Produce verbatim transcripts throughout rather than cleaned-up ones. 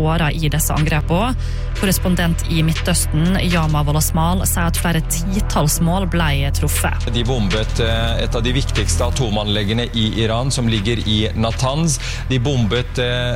såret i disse angrepene. Korrespondent i Midtøsten, Yama Wolasmal, sier at flere titals mål ble truffet. De bombet et av de viktigste atomanleggene i Iran, som ligger i Natanz. De bombet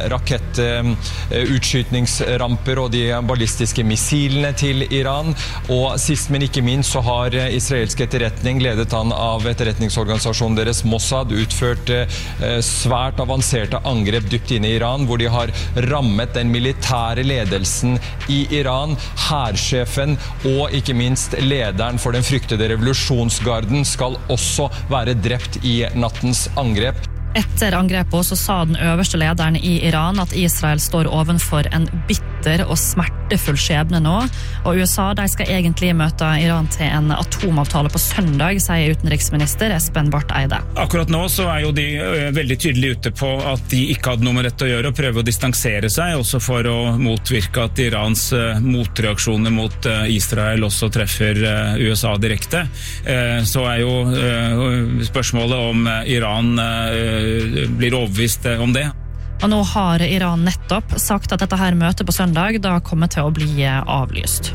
rakettutskytningsramper og de ballistiske missilene til Iran. Og sist, men ikke minst, så har israelsk etterretning, ledet an av etterretningsorganisasjonen deres Mossad, utført svært avanserte angrep dypt inne i Iran, hvor de har rammet den militære ledelsen i Iran, hærsjefen og ikke minst lederen for den fryktede revolusjonsgarden skal også være drept i nattens angrep. Etter angrepet så sa den øverste lederen i Iran at Israel står ovenfor en bitter og smertefull skjebne nå, og U S A de skal egentlig møte Iran til en atomavtale på søndag, sier utenriksminister Espen Barth Eide. Akkurat nå så er jo de veldig tydelige ute på at de ikke hadde noe med dette å gjøre, og prøve å distansere seg, også for å motvirke at Irans motreaksjoner mot Israel også treffer U S A direkte. Så er jo spørsmålet om Iran blir overbevist om det. Og nå har Iran nettopp sagt at dette her møtet på søndag da kommer til å bli avlyst.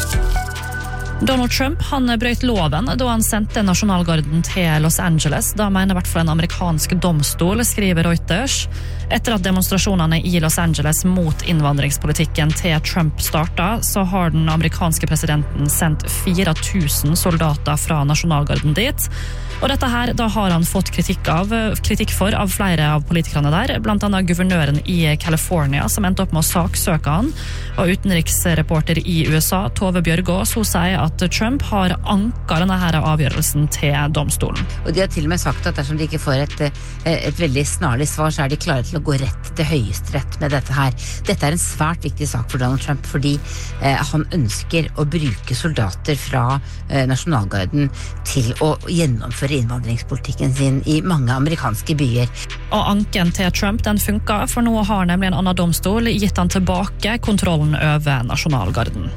Donald Trump han brøt loven da han sendte nasjonalgarden til Los Angeles. Da mener i hvert fall en amerikansk domstol, skriver Reuters. Etter at demonstrasjonene i Los Angeles mot innvandringspolitikken til Trump startet, så har den amerikanske presidenten sendt fire tusen soldater fra nasjonalgarden dit. Og dette her, da har han fått kritikk, av, kritikk for av flere av politikerne der, blant annet guvernøren i California, som endte opp med å saksøke han. Og utenriksreporter i U S A, Tove Bjørgaas, hun sier at Trump har anket denne her avgjørelsen til domstolen. Og de har til og med sagt at dersom de ikke får et, et veldig snarlig svar, så er de klare til å gå rett til høyesterett med dette her. Dette er en svært viktig sak for Donald Trump, fordi eh, han ønsker å bruke soldater fra eh, nasjonalgarden til å gjennomføre innvandringspolitikken sin i mange amerikanske byer. Og anken til Trump den funker, for nå har nemlig en annen domstol gitt han tilbake kontrollen over nasjonalgarden.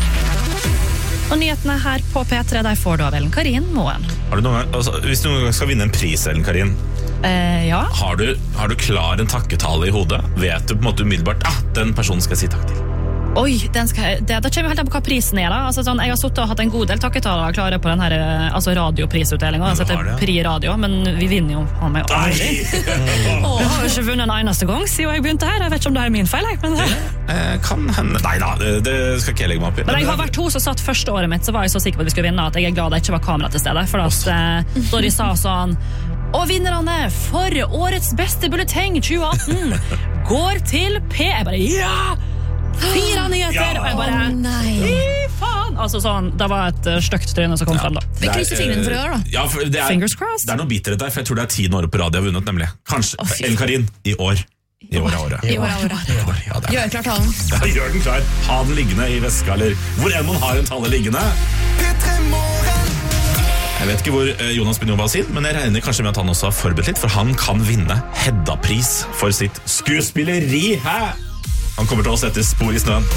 Og nyhetene her på P tre, der får du av Ellen Karin Moen. Har du noen gang, altså, hvis du noen gang skal vinne en pris, Ellen Karin, eh, ja. har, du, har du klar en takketale i hodet? Vet du på en måte umiddelbart, ah, den personen skal jeg si takk til? Oi, den skal, det, det kommer helt an på hva prisen er da. Altså, sånn, jeg har suttet og hatt en god del takketaler klare på den her, altså radioprisutdelingen. Altså, det er Pri Radio, men vi vinner jo han med aldri. Og jeg har jo ikke vunnet en eneste gang siden jeg begynte her. Jeg vet ikke om det er min feil, jeg, men det eh, kan hende. Nei da, det, det skal ikke jeg legge meg opp i. Men jeg har vært to som satt første året mitt, så var jeg så sikker på at vi skulle vinne, at jeg er glad det ikke var kamera til stede. For at, eh, da de sa sånn, og vinnerne for årets beste bulleteng tjue atten går til P. Jeg bare, ja! Fire nyheter, ja. Og jeg bare, oh, nei. Fy faen! Altså sånn, det var et uh, stygt tryne som kom ja. frem da. Vi krysser fingrene for å gjøre da. Ja, for det er, Fingers crossed. Det er noe bitterhet der, for jeg tror det er tiende året på radio jeg har vunnet, nemlig. Kanskje, oh, Ellen Karin, i år. I år er året. I år er året. I år, ja, gjør klar talen. Ja, gjør den klar. Ha den liggende i veska, eller hvor enn man har en tale liggende. Jeg vet ikke hvor Jonas begynner å sin, men jeg regner kanskje med at han også har forberedt litt, for han kan vinne Hedda-pris for sitt skuespilleri, hæ? Han kommer til å sette spor i snøen.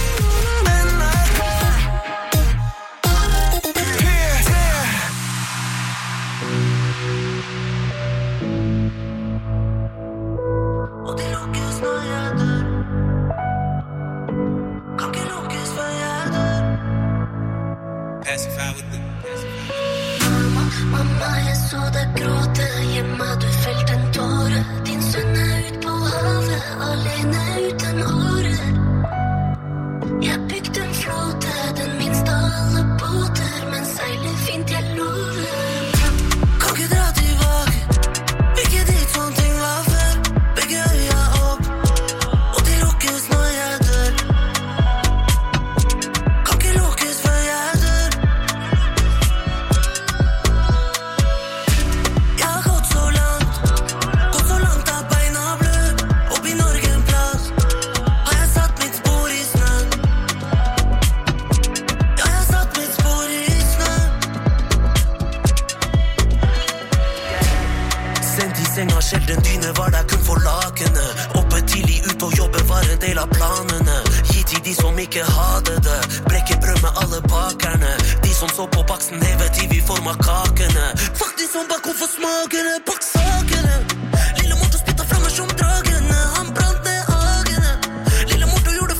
Mamma, jeg så deg gråte hjemme, du felte en tåre. Din sønn er ut på havet, alene uten åre. Jeg bygde en flåte, den minste av alle båter, men seiler fint, jeg lover. Kan ikke dra tilbake, ikke dit sånn ting var før. Begge øya opp, og de lukkes når jeg dør. Kan ikke lukkes før jeg dør. Jeg har gått så langt, gått så langt at beina blør. Opp i Norge en plass, har jeg satt mitt spor i snøen. Ja, jeg har satt mitt spor i snøen. Sendt i senga, sjelden dyne var der kun for lakene. Oppe tidlig ut og jobbe var en del av planene. Gi til de som ikke hadde det, brekke brød med alle bakerne. De som så på baksen hevet i vi form av kakene. Fuck de som bak hvorfor smakene, bak sakene. Lille Morto spytta fra meg som dragene, han brant ned hagene. Lille Morto gjorde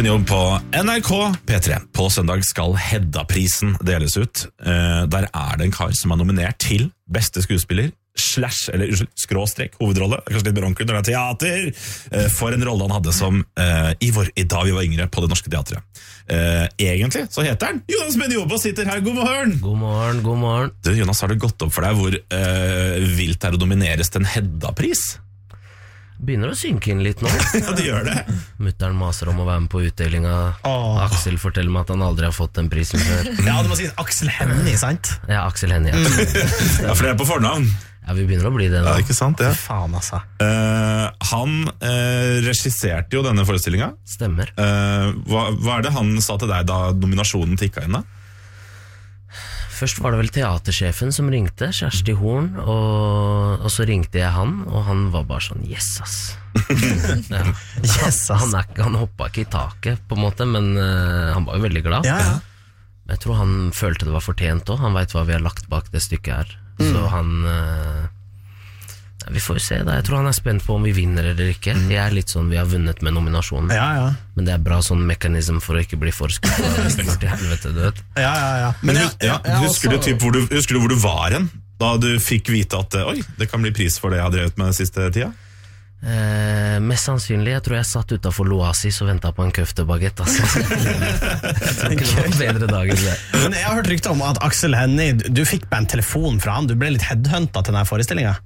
Jobb på N R K P tre. På søndag skal Hedda-prisen deles ut. Der er det en kar som er nominert til beste skuespiller slash, eller unnskyld, skråstrek, hovedrolle, kanskje litt mer ordentlig når det er teater, for en rolle han hadde som uh, Ivor i Da vi var yngre på Det Norske Teatret. Uh, egentlig så heter han Jonas Ben Jobb og sitter her. God morgen! God morgen, god morgen. Du, Jonas, har det gått opp for deg hvor uh, vilt er å nomineres til en Hedda-pris? Begynner å synke inn litt nå. Ja, det gjør det. Mutteren maser om å være med på utdelinga. Åh. Aksel forteller meg at han aldri har fått den prisen før. Ja, du må si Aksel Hennie, sant? Ja, Aksel Hennie. Ja. Ja, for det er på fornavn. Ja, vi begynner å bli det da. Ja, ikke sant, ja. Faen, altså. Uh, han uh, regisserte jo denne forestillinga. Stemmer. Uh, hva, hva er det han sa til deg da nominasjonen tikka inn da? Først var det vel teatersjefen som ringte, Kjersti Horn, og, og så ringte jeg han, og han var bare sånn, yes, ass. Ja. Yes, ass. Han, er, han hoppet ikke i taket, på en måte, men uh, han var jo veldig glad. Ja, ja. Jeg tror han følte det var fortjent også. Han vet hva vi har lagt bak det stykket her. Mm. Så han uh, vi får jo se da. Jeg tror han er spent på om vi vinner eller ikke. mm. Jeg er litt sånn, vi har vunnet med nominasjonen. Ja, ja. Men det er bra sånn mekanism for å ikke bli for skuffet. Til helvete, du vet. Ja, ja, ja. Men, Men ja, ja, ja, husker, også... du typ hvor du, husker du hvor du var hen? Da du fikk vite at oi, det kan bli pris for det jeg har drevet med siste tida? Eh, mest sannsynlig, jeg tror jeg satt utenfor L'Oasis og ventet på en køftebagett, altså. Jeg tror ikke det var en bedre dag enn det. Men jeg har hørt rykter om at Aksel Hennie, du fikk bare en telefon fra han. Du ble litt headhuntet til denne forestillingen.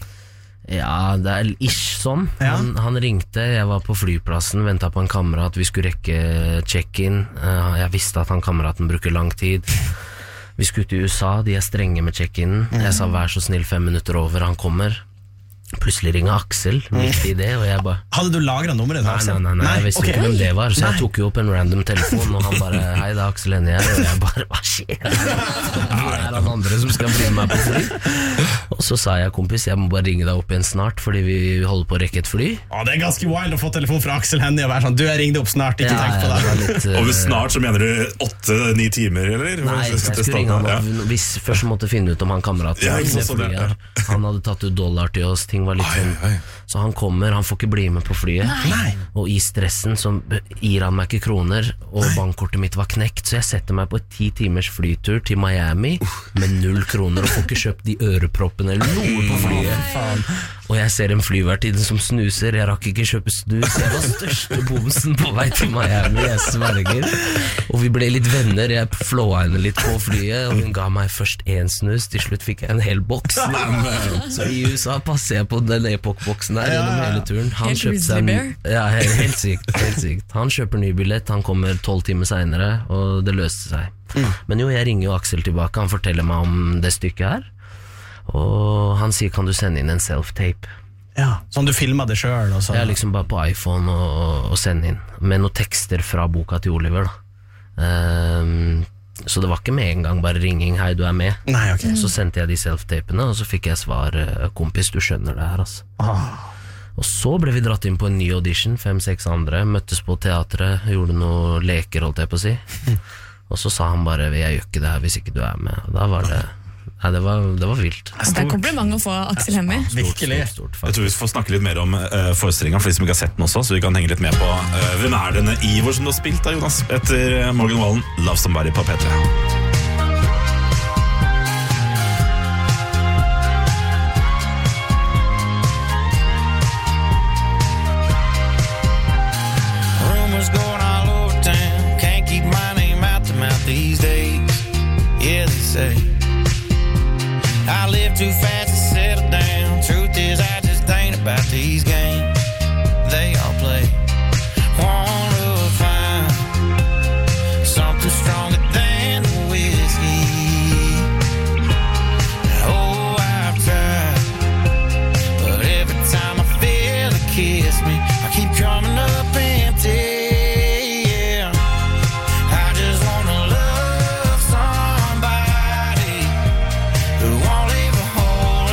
Ja, det er ish sånn. Ja. Han, han ringte, jeg var på flyplassen, ventet på en kamerat, vi skulle rekke check-in. uh, Jeg visste at han kameraten bruker lang tid. Vi skulle til U S A, de er strenge med check-in. Jeg sa vær så snill fem minutter over, han kommer. Plutselig ringer Aksel midt i det, og jeg bare Hadde du lagret nummeret til Nei, Aksel? nei, nei, nei, jeg visste ok. ikke hvem det var. Så Nei. jeg tok jo opp en random telefon, og han bare hei, det er Aksel Hennie her. Og jeg bare, hva skjer? Hvor er han andre som skal bli med meg på fly? Og så sa jeg, kompis, jeg må bare ringe deg opp igjen snart, fordi vi holder på å rekke et fly. Å, det er ganske wild å få telefon fra Aksel Hennie og være sånn, du, jeg ringte opp snart, ikke Ja, tenk på ja, det. var litt, uh, Og hvis snart så mener du åtte-ni timer, eller? Nei, jeg skulle ringe han opp, hvis først måtte finne ut om han kameraten Ja, ikke sant, det sånn, ja. flyet. Han hadde tatt ut dollar til oss, ting var litt Ai, sånn. ai. Så han kommer, han får ikke bli med på flyet. Nei. Og i stressen så gir han meg ikke kroner, og bankkortet mitt var knekt, så jeg setter meg på et ti timers flytur til Miami med null kroner, og får ikke kjøpt de øreproppene eller noe på flyet. Og jeg ser en flyvertid som snuser, jeg rakk ikke kjøpe snus, jeg var største bomsen på vei til Miami, jeg sverger. Og vi ble litt venner, jeg flåa henne litt på flyet, og hun ga meg først en snus, til slutt fikk jeg en hel boks. Så i U S A passer jeg på den Epoch-boksen her gjennom hele turen. Han Helt kjøpte seg Grizzly en, ja, helt, helt sykt, helt sykt. Han kjøper ny billett, han kommer tolv timer senere, og det løste seg. Men jo, jeg ringer jo Aksel tilbake, han forteller meg om det stykket her, og han sier, kan du sende inn en self-tape? Ja, sånn du filmet det selv og så. Jeg er liksom bare på iPhone og, og sende inn med noen tekster fra boka til Oliver da. Um, så det var ikke med en gang bare ringing, hei du er med. Nei, ok. Så sendte jeg de self-tapene, og så fikk jeg svar, kompis du skjønner det her altså. Ah. Og så ble vi dratt inn på en ny audition, fem-seks andre, møttes på teatret, gjorde noe leker, holdt jeg på å si. Og så sa han bare, jeg gjør ikke det her hvis ikke du er med. Og da var det, nei, det var, det var vilt. Det er kompliment å få Aksel Hennie. Stort, Virkelig. stort, stort, Jeg faktisk. tror vi får snakke litt mer om uh, forestillingen for de som ikke har sett den også, så vi kan henge litt med på uh, hvem er denne Ivor som du har spilt da, Jonas, etter Morgan Wallen, Love Somebody på P tre. Rumors going all over town. Can't keep my name out the mouth these days. Yeah, they say I live too fast to settle down. Truth is, I just ain't about these games they all play. Wanna find something stronger than the whiskey. Oh, I've tried, but every time I feel it kiss me, I keep coming up empty. Yeah, I just wanna love somebody who won't leave a hole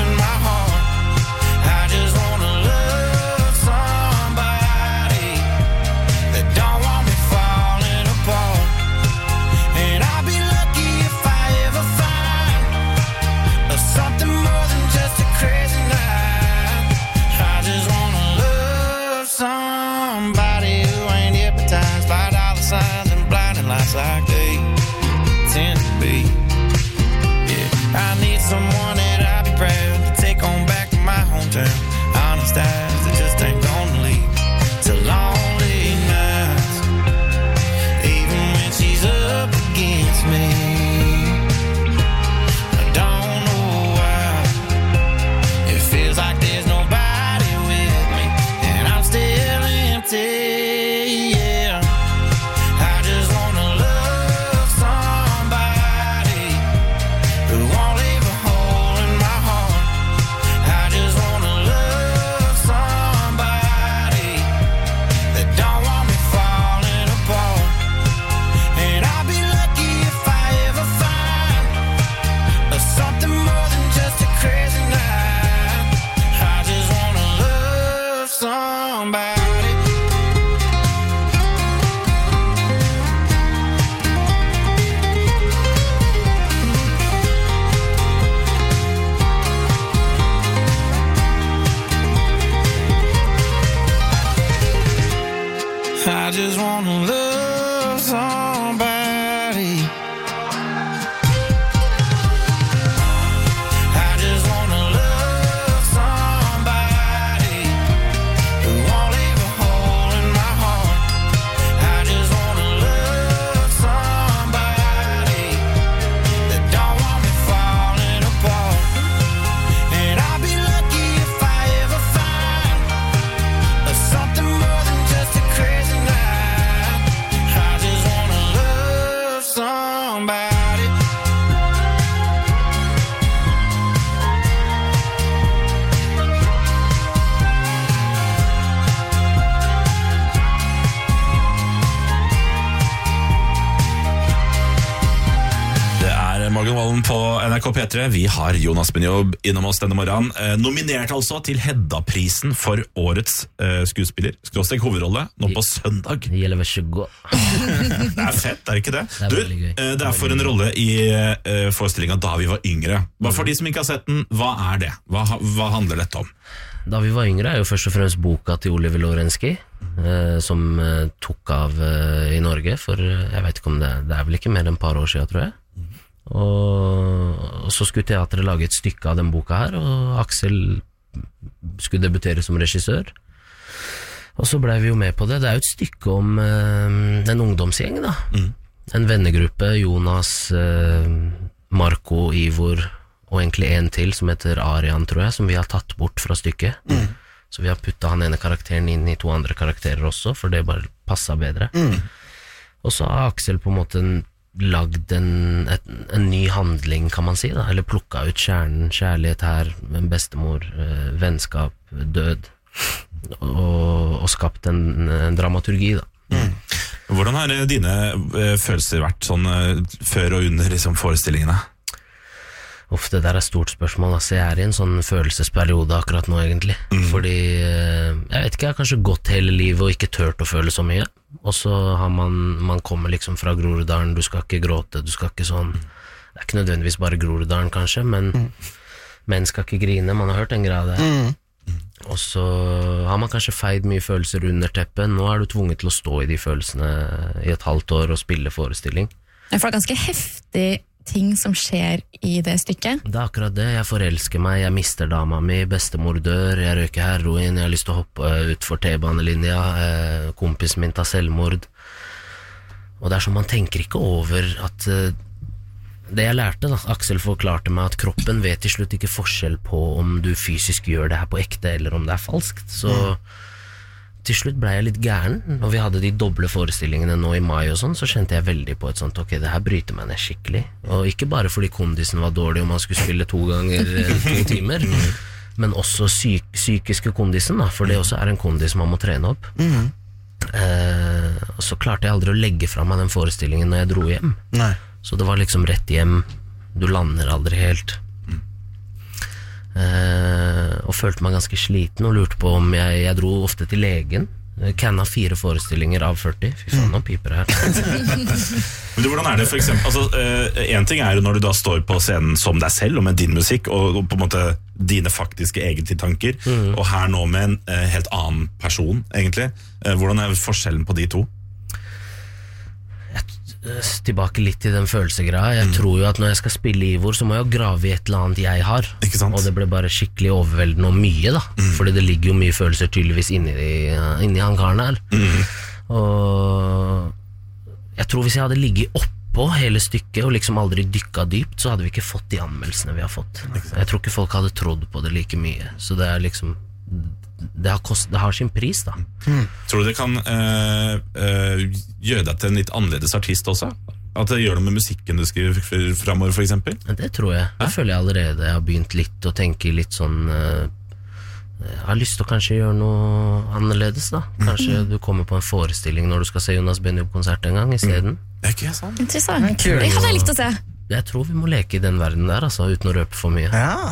somebody. I just wanna love somebody who won't leave a hole in my heart. I just wanna love somebody that don't want me falling apart. And I'll be lucky if I ever find something more than just a crazy night. I just wanna love somebody. Det er Morgan Wallen på N R K P tre. Vi har Jonas Benjob innom oss denne morgenen. Eh, nominert altså til Hedda-prisen for årets eh, skuespiller. Skråstrek hovedrolle, nå på søndag. Det gjelder vel ikke gå. Det er fett, er det ikke det? Det er Du, veldig gøy. eh, det er for en rolle i eh, forestillingen Da vi var yngre. Bare for de som ikke har sett den, hva er det? Hva, ha- hva handler dette om? Da vi var yngre er jo først og fremst boka til Oliver Lorenski, eh, som eh, tok av eh, i Norge for, eh, jeg vet ikke om det, det er vel ikke mer enn et par år siden, tror jeg. Og, og så skulle teatret lage et stykke av den boka her, og Aksel skulle debutere som regissør. Og så ble vi jo med på det. Det er jo et stykke om eh, en ungdomsgjeng da. Mm. En vennegruppe, Jonas, eh, Marco, Ivor, og egentlig en til som heter Arian, tror jeg, som vi har tatt bort fra stykket. Mm. Så vi har puttet han ene karakteren inn i to andre karakterer også, for det bare passet bedre. Mm. Og så har Aksel på en måte lagd en, et, en ny handling, kan man si da, eller plukket ut kjernen, kjærlighet her, en bestemor, eh, vennskap, død, og, og skapt en, en dramaturgi da. Mm. Hvordan har eh, dine eh, følelser vært sånn eh, før og under liksom, forestillingene? Uff, det der er stort spørsmål. Altså, jeg er i en sånn følelsesperiode akkurat nå, egentlig. Mm. Fordi, eh, jeg vet ikke, jeg har kanskje gått hele livet og ikke tørt å føle så mye. Og så har man, man kommer liksom fra Groruddalen, du skal ikke gråte, du skal ikke sånn. Det er ikke nødvendigvis bare Groruddalen, kanskje, men mm. menn skal ikke grine, man har hørt en grad der. Mm. Og så har man kanskje feid mye følelser under teppet. Nå er du tvunget til å stå i de følelsene i et halvt år og spille forestilling. Jeg får ganske heftig ting som skjer i det stykket. Det er akkurat det. Jeg forelsker meg, jeg mister dama mi, bestemor dør, jeg røyker heroin, jeg har lyst til å hoppe ut for T-banelinja, eh, kompisen min tar selvmord. Og det er som man tenker ikke over at eh, det jeg lærte da, Aksel forklarte meg at kroppen vet til slutt ikke forskjell på om du fysisk gjør det her på ekte eller om det er falskt. Så mm. til slutt ble jeg litt gæren. Når vi hadde de doble forestillingene nå i mai og sånn, så kjente jeg veldig på et sånt, ok, det her bryter meg ned skikkelig. Og ikke bare fordi kondisen var dårlig og man skulle spille to ganger to timer, men også psyk psykiske kondisen da, for det også er en kondis man må trene opp. Mm. Eh, og så klarte jeg aldri å legge fra meg den forestillingen når jeg dro hjem. Nei. Så det var liksom rett hjem, du lander aldri helt. Uh, og følte meg ganske sliten og lurte på om jeg, jeg dro ofte til legen. Canna fire forestillinger av førti. Fy faen, nå piper det her. Men du, hvordan er det for eksempel altså, uh, en ting er jo når du da står på scenen som deg selv og med din musikk og, og på en måte dine faktiske egentlige tanker, mm. og her nå med en uh, helt annen person egentlig. Uh, hvordan er forskjellen på de to? Tilbake litt til den følelsegreia. Jeg mm. tror jo at når jeg skal spille Ivor, så må jeg jo grave i et eller annet jeg har. Og det ble bare skikkelig overveldende og mye da, mm. fordi det ligger jo mye følelser tydeligvis inni, inni han karen her. Mm. Og jeg tror hvis jeg hadde ligget oppå hele stykket og liksom aldri dykket dypt, så hadde vi ikke fått de anmeldelsene vi har fått. Jeg tror ikke folk hadde trodd på det like mye. Så det er liksom Det har, kost, det har sin pris da. Mm. Tror du det kan øh, øh, gjøre deg til en litt annerledes artist også? At det gjør noe med musikken du skriver fremover for eksempel? Det tror jeg. Det føler jeg allerede. Jeg har begynt litt å tenke litt sånn øh, Jeg har lyst til å kanskje gjøre noe annerledes da. Kanskje mm. du kommer på en forestilling når du skal se Jonas Benjob-konsert en gang i stedet. Mm. Det er ikke sånn. Interessant. Det hadde jeg lyst til å se. Jeg tror vi må leke i den verden der altså, uten å røpe for mye. Ja.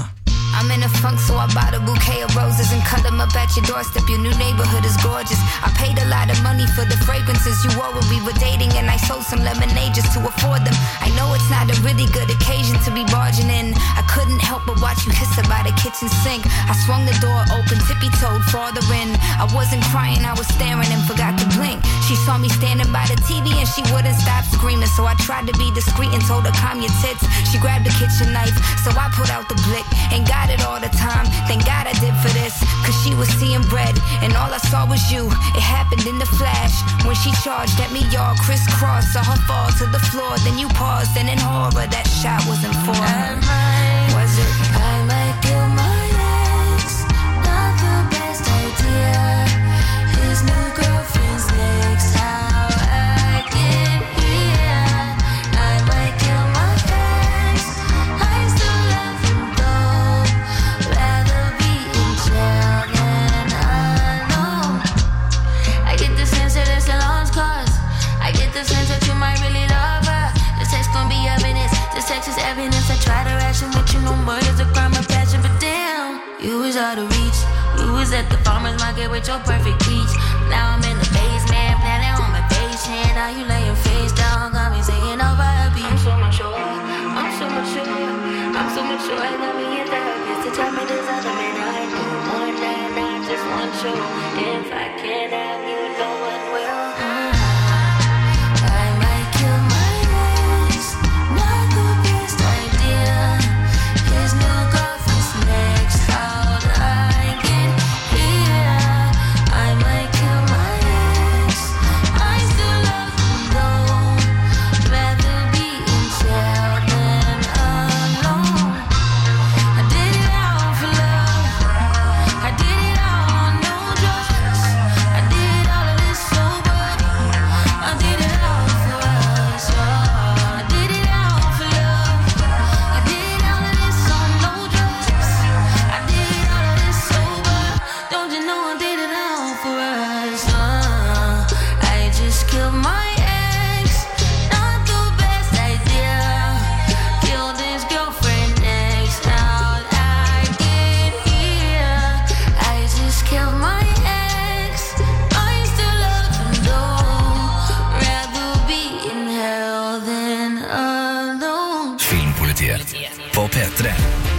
I'm in a funk, so I bought a bouquet of roses and cut them up at your doorstep. Your new neighborhood is gorgeous. I paid a lot of money for the fragrances you wore when we were dating, and I sold some lemonade just to afford them. I know it's not a really good occasion to be barging in. I couldn't help but watch you kiss her by the kitchen sink. I swung the door open, tippy-toed farther in. I wasn't crying, I was staring and forgot to blink. She saw me standing by the T V and she wouldn't stop screaming, so I tried to be discreet and told her calm your tits. She grabbed the kitchen knife, so I put out the blick and got it all the time. Thank God I did for this, cause she was seeing bread and all I saw was you. It happened in the flash when she charged at me, y'all crisscross. Saw her fall to the floor, then you paused, and in horror that shot wasn't for her. Was it? I might kill my ex, not the best idea. His new girlfriend's next, how I get here. I might kill my ex, I still love him though. Rather be in jail than alone. I get the sense that it's a lost cause. I get the sense that you might really love her. This text gon' be evidence, this text is evidence. I try to ration with you, no murder's a crime of passion, but damn, you was out of reach. You was at the farmer's market with your perfect peach. Now I'm in the basement, planning on my patient. Now you lay your face down, got me singing over a beat. I'm so much sure, I'm so much sure, I'm so much sure. I got me in therapist to tell me there's other men I know more than I just want you. If I can't have you, no one will. I might kill my ex, not the best idea. His new girlfriend's next, how'd I get here? I might kill my ex, I still love him though. Rather be in jail than alone. I did it all for love. I did it all on no drugs. I did all of this sober. I did it all for us. Oh, I did it all for love. I did all of this on no drugs. I did all of this sober. Don't you know I did it all for us? Uh, I just killed my ex, not the best idea. Killed his girlfriend next, how'd I get here? I just killed my ex, I still love him though. Rather be in hell than alone. Filmpolitiet på P tre.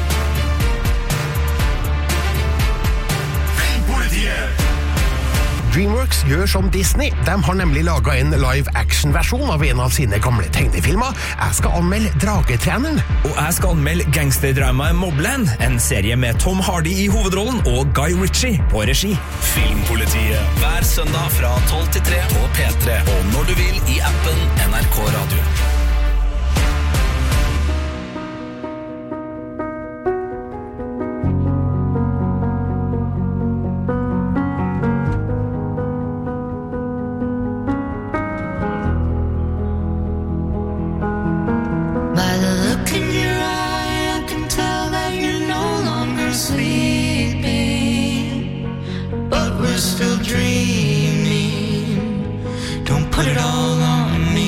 DreamWorks gjør som Disney. De har nemlig laget en live-action-versjon av en av sine gamle tegnefilmer. Jeg skal anmelde Dragetreneren. Og jeg skal anmelde gangsterdramaet Mobland, en serie med Tom Hardy i hovedrollen og Guy Ritchie på regi. Filmpolitiet hver søndag fra tolv til tre på P tre, og når du vil i appen N R K Radio. By the look in your eye, I can tell that you're no longer sleeping, but we're still dreaming. Don't put it all on me.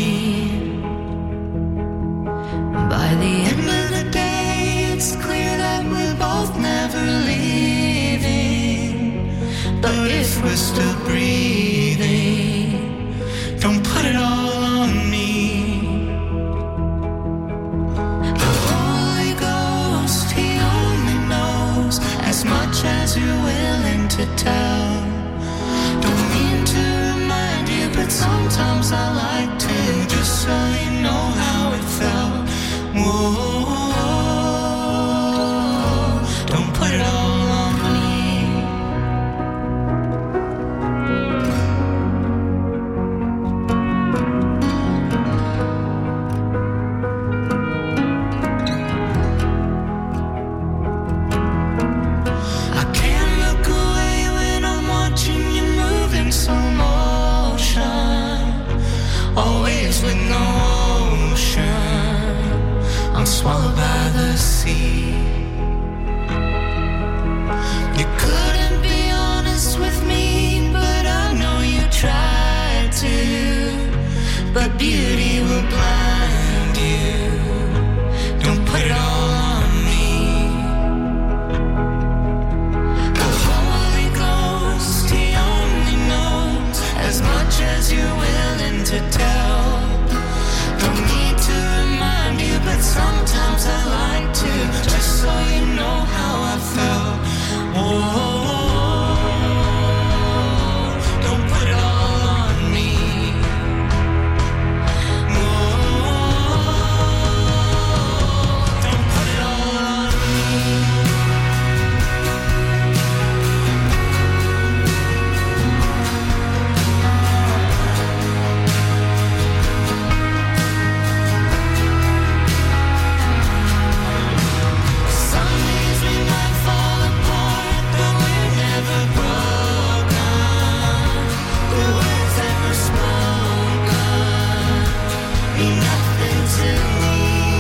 mean nothing to me.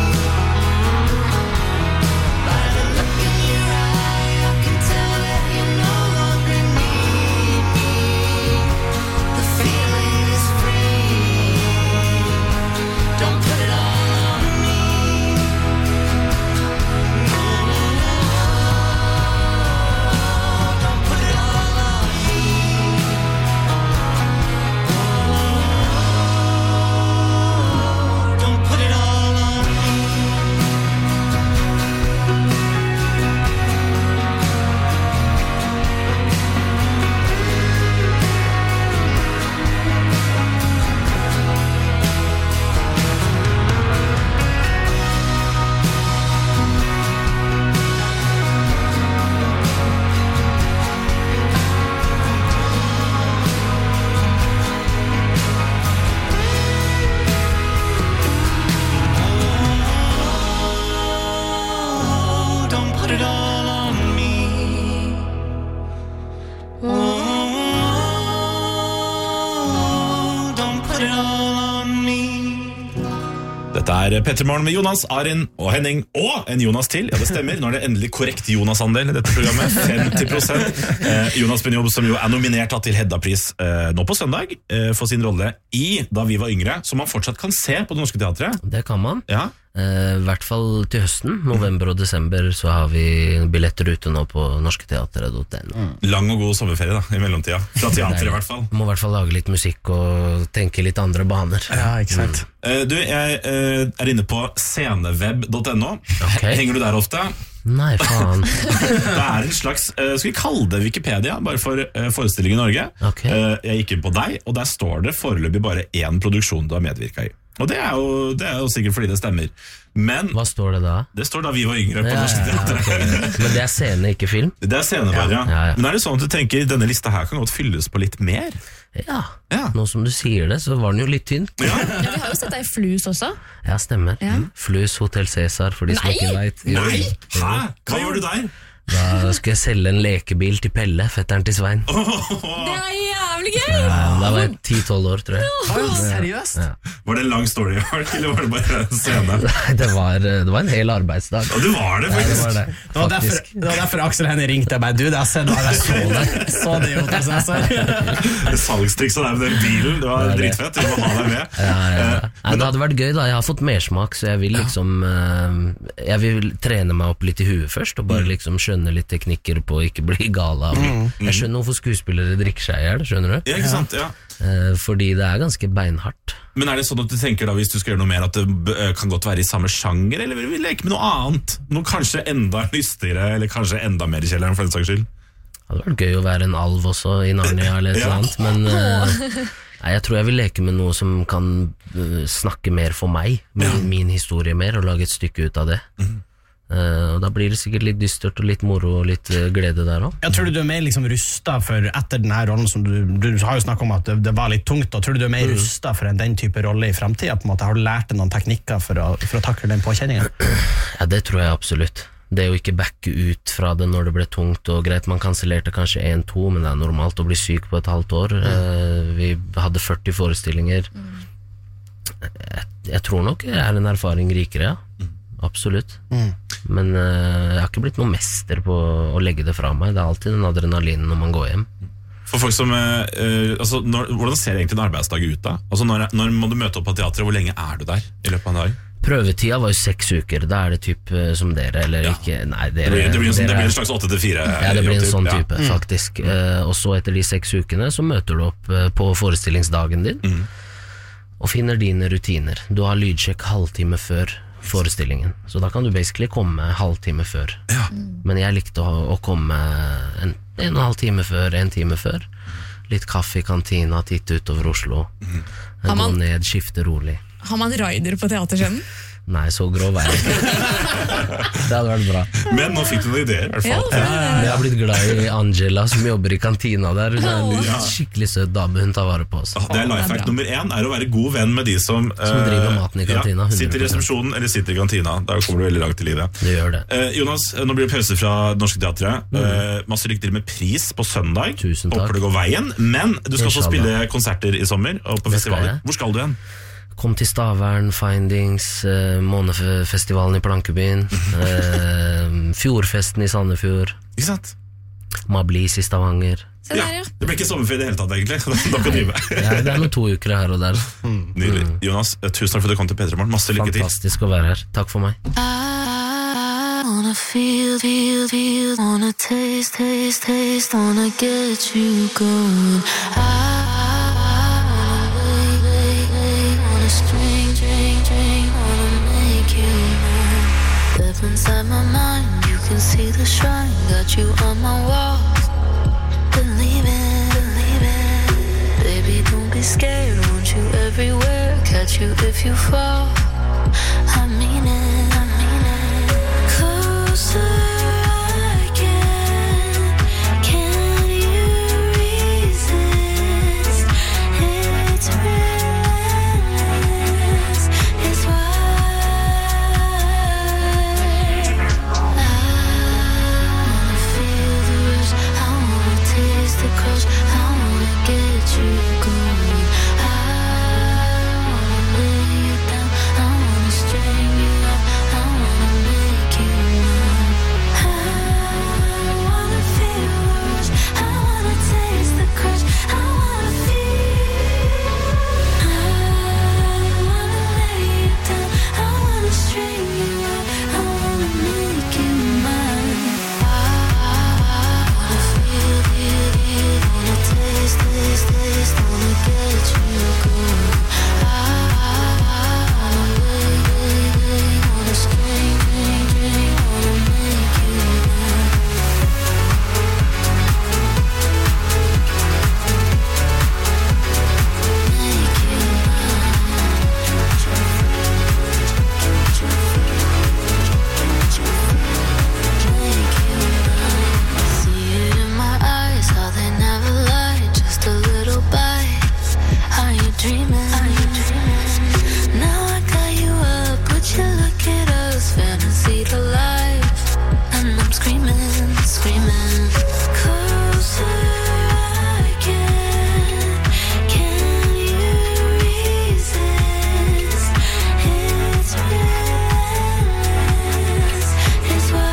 By the look in your eye, I can tell that you no longer need me. The feeling is free. Don't put it all on me. No, don't put it all on me. Don't put it all on me. Oh, don't put it all on me. Oh, don't put it all on me. Dette er Petter Morgen med Jonas, Arin og Henning, og en Jonas til. Ja, det stemmer. Nå er det endelig korrekt Jonas-andel i dette programmet. femti prosent. Eh, Jonas Benjob, som jo er nominert da til Hedda-pris eh, nå på søndag, eh, for sin rolle i Da vi var yngre, som man fortsatt kan se på Det Norske Teatret. Det kan man. Ja. Eh, I hvert fall til høsten, november og desember, så har vi billetter ute nå på norsketeatret punktum no. Lang og god sommerferie da, i mellomtida. Fra teatret i hvert fall. Må i hvert fall lage litt musikk og tenke litt andre baner. Ja, ikke sant. Eh, du, jeg eh, er inne på sceneweb punktum no. Okay. Henger du der ofte? Nei, faen. Det er en slags, eh, skal vi kalle det Wikipedia, bare for eh, forestilling i Norge. Okay. Eh, jeg gikk inn på deg, og der står det foreløpig bare én produksjon du har medvirket i. Og det er, jo, det er jo sikkert fordi det stemmer. Men hva står det da? Det står Da vi var yngre på Ja, Norske ja, ja, Teatret. okay. Men det er scene, ikke film? Det er scene bare, ja. Ja, ja. Men er det sånn at du tenker denne lista her kan godt fylles på litt mer? Ja, nå som du sier det, så var den jo litt tynn. Ja, vi har jo sett deg i Flus også. Ja, stemmer. Ja. Mm. Flus Hotel Cæsar, for de som Nei! ikke vet. Jo. Nei! Hæ? Jo. Hva gjør du der? Da skulle jeg selge en lekebil til Pelle, fetteren til Svein. Det er jævlig gøy! Ja, da var jeg ti-tolv år, tror jeg. Å, seriøst? Ja. Var det en lang story, eller var det bare en scene? Nei, det var, det var en hel arbeidsdag. Og det var det, Ja, faktisk. det var det, Det var, derfor, faktisk. det var derfor Aksel Hennie ringte meg. Du, det har sett meg, jeg så det. Så det jo til seg, så. Salgstrikset der med den bilen, det var Det er det. dritfett. Vi må ha deg med. Ja, ja, ja. Eh, Nei, det hadde vært gøy da, jeg har fått mersmak, så jeg vil liksom eh, Jeg vil trene meg opp litt i huet først, og bare liksom skjønne litt teknikker på å ikke bli gale av. Jeg skjønner hvorfor skuespillere drikker seg i hjel, skjønner du? Ja, ikke sant, ja. Eh, fordi det er ganske beinhardt. Men er det sånn at du tenker da, hvis du skal gjøre noe mer, at det eh, kan godt være i samme sjanger, eller vil vi leke med noe annet? Noe kanskje enda lystigere, eller kanskje enda mer i kjelleren, for den saks skyld? Det hadde vært gøy å være en alv også i Narnia eller et Ja. eller annet, men eh, nei, jeg tror jeg vil leke med noe som kan eh, snakke mer for meg, min, min historie mer, og lage et stykke ut av det. Eh, og da blir det sikkert litt dystert og litt moro og litt eh, glede der også. Jeg tror du du er mer liksom rustet for etter denne rollen som du, du har jo snakket om at det, det var litt tungt, og tror du du er mer rustet for en, den type rolle i fremtiden? På en måte, har du lært deg noen teknikker for å, for å takle den påkjenningen? Ja, det tror jeg absolutt. Det å ikke backe ut fra det når det ble tungt og greit, man kansellerte kanskje en to, men det er normalt å bli syk på et halvt år. Eh, vi hadde førti forestillinger. Jeg, jeg tror nok jeg er en erfaring rikere, ja. Absolutt. Men eh, jeg har ikke blitt noen mester på å legge det fra meg. Det er alltid den adrenalinen når man går hjem. For folk som, eh, altså, når, hvordan ser egentlig en arbeidsdag ut da? Altså, når, når må du møte opp på teatret, hvor lenge er du der i løpet av en dag? Prøvetida var jo seks uker. Da er det typ eh, som dere, eller Ja. ikke. Nei, dere, Det blir, det blir, en, sånn- det dere- blir en slags åtte til fire. Ja, det blir en sånn Ja. type, faktisk. Eh, og så etter de seks ukene så møter du opp eh, på forestillingsdagen din og finner dine rutiner. Du har lydsjekk halvtime før forestillingen, så da kan du basically komme halvtime før. Men jeg likte å, å komme en, en og en halv time før, en time før. Litt kaffe i kantina, titte utover Oslo. Har Gå man- ned, skifte rolig. Har man rider på teaterscenen? Nei, så grov er jeg ikke. Det hadde vært bra. Men nå fikk du noen ideer, i hvert fall. Jeg har blitt glad i Angela som jobber i kantina der. Hun er en Ja. skikkelig søt dame, hun tar vare på oss. Det er life hack nummer én, er å være god venn med de som, Som driver eh, maten i kantina, Ja, hundre sitter i prosent. resepsjonen eller sitter i kantina. Da kommer du veldig langt i livet. Det gjør det. Eh, Jonas, nå blir det pause fra Norske Teatret. Eh, masse lykke til med pris på søndag. Tusen takk. Håper det går veien. Men du skal også Inshallah. spille konserter i sommer og på Det skal festivaler. jeg. Hvor skal du hen? Kom til Stavern, Findings, eh, Månefestivalen i Plankebyen, eh, Fjordfesten i Sandefjord. Ikke sant? Mablis i Stavanger. Ja, det ble ikke sommerfri i det hele tatt egentlig. Nok å drive. Ja, det er noen to uker her og der. Mm. Nydelig. Jonas, tusen takk for at du kom til P tre Morgen. Masse lykke til. Fantastisk å være her. Takk for meg. I wanna feel, feel, feel, wanna taste, taste, taste, wanna get you going. I wanna wait, wait, wait, wanna string, string, string, wanna make you mine. Step inside my mind, you can see the shrine, got you on my walls. Believe it, believe it. Baby, don't be scared, want you everywhere. Catch you if you fall. I mean it, I mean it. Closer I can, can you resist? It's relentless, it's why I wanna feel the rush, I wanna taste the crush, I wanna get you going. I wanna lay you down, I wanna string you up, I wanna make you mine. I wanna feel the rush, I wanna taste the crush, I wanna feel. I wanna lay you down, I wanna string you up, I wanna make you mine. I wanna feel, feel, feel, wanna taste, taste, taste, wanna get you going. I wanna lay, lay, lay, wanna string, string, string, wanna make you mine. Make you see it in my eyes, how they never lie, just a little bite. Are you dreaming? Are you dreaming? Now I got you up, would you look at us, fantasy to life, and I'm screaming, screaming. Closer I can, can you resist? It's relentless, it's why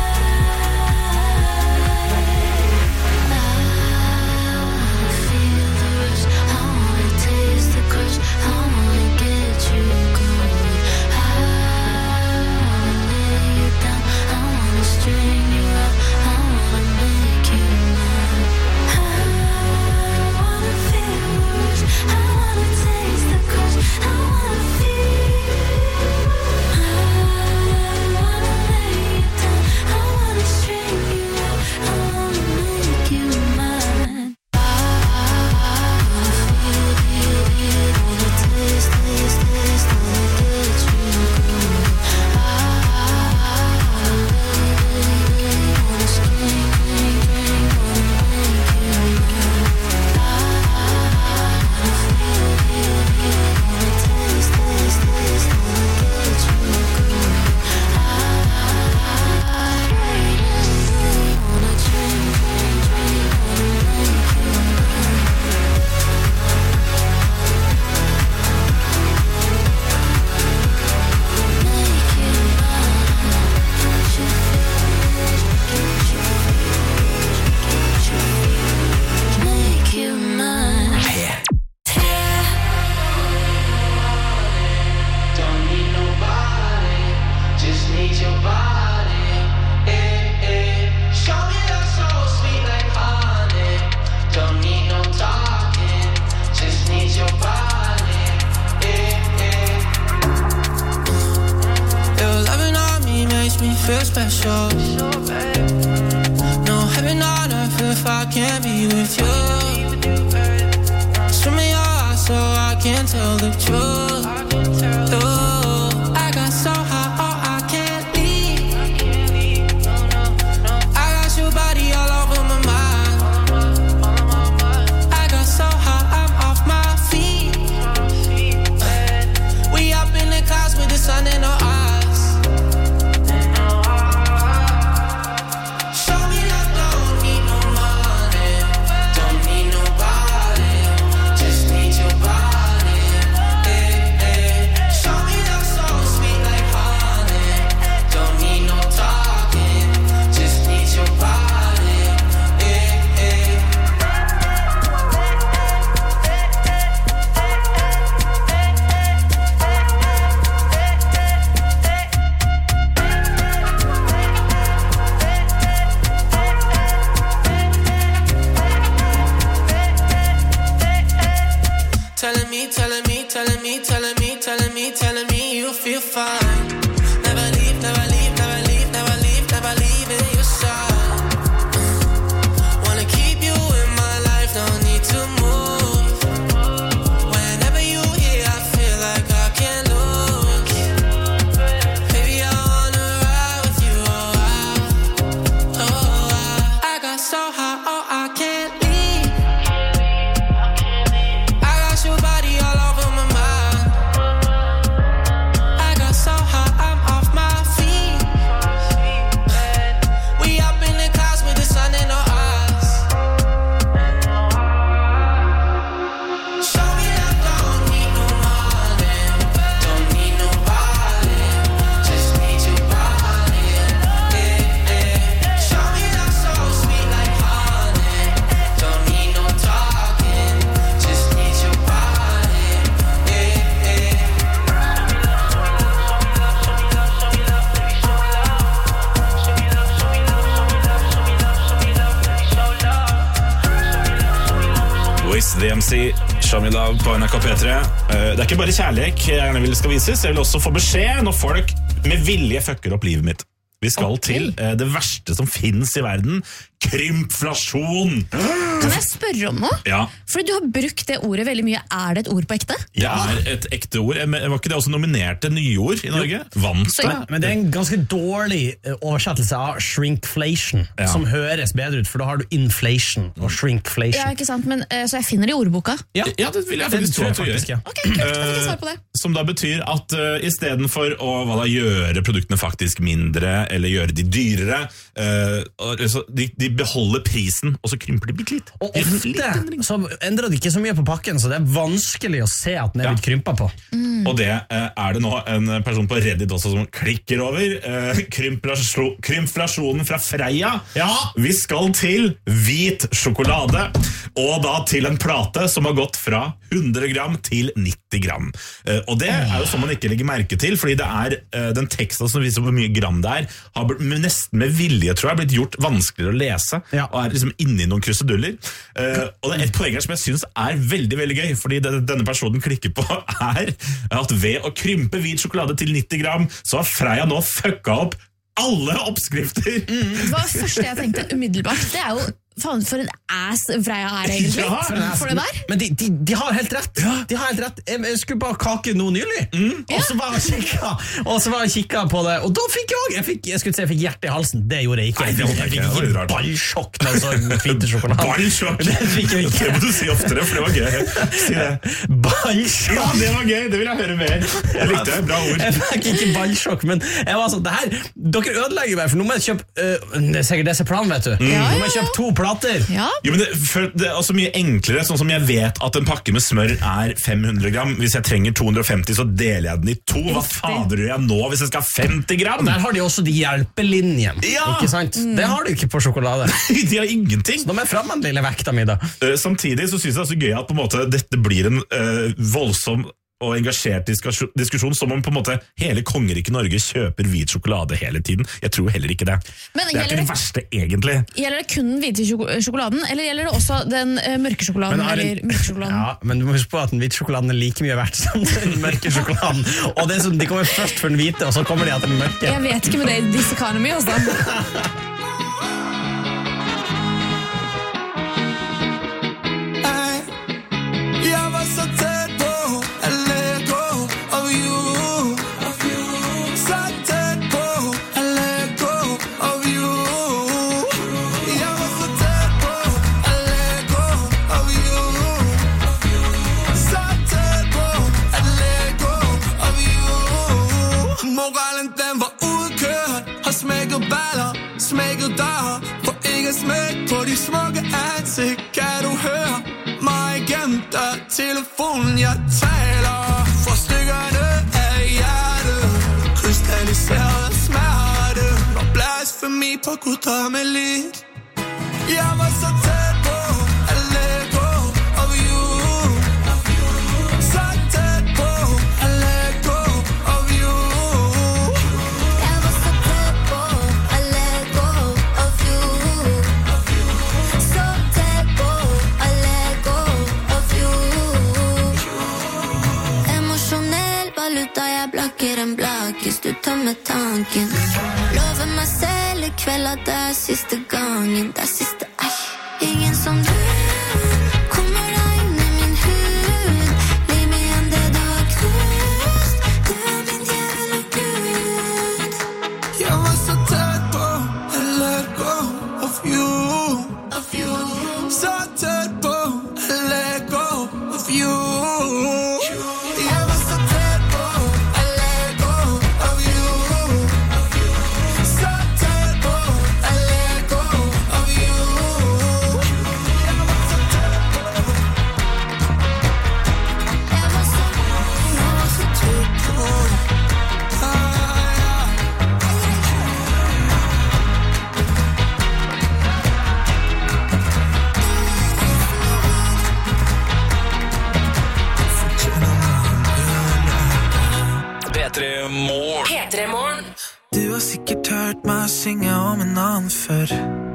I wanna feel the rush, I wanna taste the crush, I wanna get you going. I wanna lay you down, I wanna string you up, I wanna make you mine. I wanna feel the rush, I wanna taste the crush, I wanna feel. I wanna lay you down, I wanna string you up, I wanna make you mine. I wanna feel, feel, feel, wanna taste, taste, taste, wanna get you going. I wanna lay, lay, lay, wanna string, string, string, wanna make you mine. I wanna feel, feel, feel, wanna taste, taste, taste, wanna get you going. I lay, lay, lay, wanna string, string, string, wanna make you mine. Make you mine. Make you mine. Don't need nobody, just need your body. Eh, eh. Show me love so sweet like honey. Don't need no talking, just need your body. Eh, eh. Your loving on me makes me feel special. No heaven on earth if I can't be with you. Swim in your eyes so I can tell the truth. Ooh, I got so high, oh, I can't leave. I got your body all over my mind. I got so high, I'm off my feet. We up in the clouds with the sun in our eyes. Show me love, don't need no money, don't need nobody, just need your body. Eh, telling me you feel fine. Never leave, never leave, never leave, never leave, never leave in your side. Wanna keep you in my life, no need to move. Whenever you here, I feel like I can't lose. Baby, I wanna ride with you, oh I, oh I. I got so high, oh I can't leave. I got your body all over my mind. I got so high, I'm off my feet. We up in the clouds with the sun in our eyes. Show me I don't need no money, don't need nobody, just need your body. Yeah, yeah. Show me that so sweet like honey, don't need no talking, just need your body. Yeah, yeah. Wiz D M C, Show Me Love på N R K P tre. Eh, Det er ikke bare kjærlighet jeg gjerne vil skal vises. Jeg vil også få beskjed når folk med vilje fucker opp livet mitt. Vi skal til eh, det verste som finnes i verden. Krympflasjon! Kan jeg spørre om noe? Ja. For du har brukt det ordet veldig mye. Er det et ord på ekte? Det er et ekte ord. Eh, men Var ikke det også nominert til nyord i Norge? Vant det? Men det er en ganske dårlig eh, oversettelse av shrinkflation, Ja. som høres bedre ut, for da har du inflation og shrinkflation. Ja, ikke sant? Men, eh, så jeg finner det i ordboka. Ja, det vil jeg faktisk tror tro jeg at du gjør. faktisk, ja. Ok, kult. Jeg fikk ikke svar på det. Som da betyr at uh, i stedet for å hva da, gjøre produktene faktisk mindre, eller gjøre de dyrere, uh, altså, de, de beholder prisen, og så krymper de bitte litt. Og ofte så endrer de ikke så mye på pakken, så det er vanskelig å se at den er blitt krympa på. Mm. Og det uh, er det nå en person på Reddit også som klikker over. Uh, krympflasjon, krympflasjonen fra Freia. Vi skal til hvit sjokolade, og da til en plate som har gått fra hundre gram til nitti gram. Uh, og det er jo sånn man ikke legger merke til, fordi det er uh, den teksten som viser hvor mye gram det er, har blitt, nesten med vilje, tror jeg, blitt gjort vanskeligere å lese, og er liksom inni noen kruseduller. Uh, og det er et poeng her som jeg synes er veldig, veldig gøy, fordi det, denne personen klikker på er at ved å krympe hvit sjokolade til nitti gram, så har Freia nå fucka opp alle oppskrifter. Mm, det var det første jeg tenkte umiddelbart. Det er jo faen for en ass Freia er egentlig. Ja, for, for det der. Men de, de, de har helt rett. De har helt rett. Jeg, jeg skulle bare kake noe nylig, mm. og så var jeg kikka, og så var jeg kikka på det, og da fikk jeg også, jeg fikk, jeg skulle si jeg fikk hjerte i halsen. Det gjorde jeg ikke. Nei, det var jeg ikke, fikk ikke ballsjokk når jeg så hvite sjokolade. Ballsjokk? Det fikk jeg ikke. Det må du si oftere, for det var gøy. Si det. Ballsjokk? Ja, det var gøy. Det vil jeg høre mer. Jeg likte det. Bra ord. Jeg fikk ikke ballsjokk, men jeg var sånn, det her, dere ødelegger meg, for nå må jeg kjøpe, uh, det er sikkert Deseplan, vet du. Mm. Nå må jeg kjøpe to plater. Ja. Jo, men det, for det er også mye enklere, sånn som jeg vet at en pakke med smør er fem hundre gram. Hvis jeg trenger to hundre og femti, så deler jeg den i to. Hva fader gjør jeg nå hvis jeg skal ha femti gram? Der har de også de hjelpelinjen, ja. Ikke sant? Mm. Det har de ikke på sjokolade. De har ingenting. Så de er fremme en lille vekta mi da. Uh, samtidig så synes jeg det er så gøy at på en måte dette blir en uh, voldsom og engasjert diskusjon, som om på en måte hele kongeriket Norge kjøper hvit sjokolade hele tiden. Jeg tror heller ikke det. Men det er ikke det verste, egentlig. Gjelder det kun den hvite sjokoladen, eller gjelder det også den uh, mørke sjokoladen? Men, eller mørke sjokoladen? Ja, men du må huske på at den hvite sjokoladen er like mye verdt som den mørke sjokoladen. Og det er sånn, de kommer først for den hvite, og så kommer de etter den mørke. Jeg vet ikke med det i this economy, altså. Moralen den var udkørt, har smækket baller, smækket dør, for ikke smæk på de smukke ansigt. Kan du høre mig gennem dig? Telefonen jeg taler, for stykkerne af hjertet, krystalliseret smerte, og blasfemi på guddommeligt. Jeg var så tæt på at let go of you, så tæt på at let go of you. Jeg var så tæt på at let go of you, så tæt på at let go of you. Emotionel valuta, jeg jeg blakker en blakkes, du tar med tanken. Lover meg selv I kveld at det er siste gangen, det er siste ei. Ingen som du kommer deg inn I min hud, liv meg igjen det du har knust. Du er min djevel og Gud. Jeg var så tett på å let go of you, of you. Så tett på å let go of you. Jeg var så tett på å let go of you, of you. Så tett på å let go of you. Jeg var så, jeg var så tett på. P tre Morgen. Du har sikkert hørt meg synge om en annen før.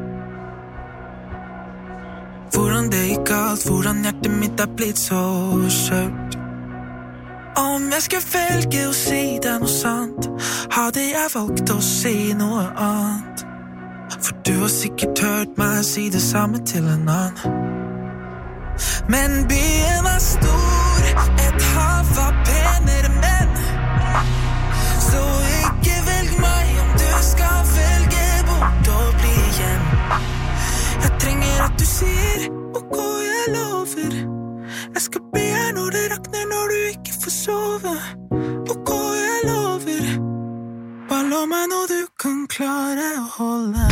Hvordan det gikk alt, hvordan hjertet mitt er blitt så skjørt. Om jeg skulle velge å si deg noe sant, hadde jeg valgt å si noe annet. For du har sikkert hørt meg si det samme til en annen. Men byen er stor, et hav av penere menn. Så ikke velg meg om du skal velge bort og bli igjen. Jeg trenger at du sier, ok, jeg lover. Jeg skal be her når det rakner, når du ikke får sove. Ok, jeg lover. Bare lov meg når du kan klare å holde.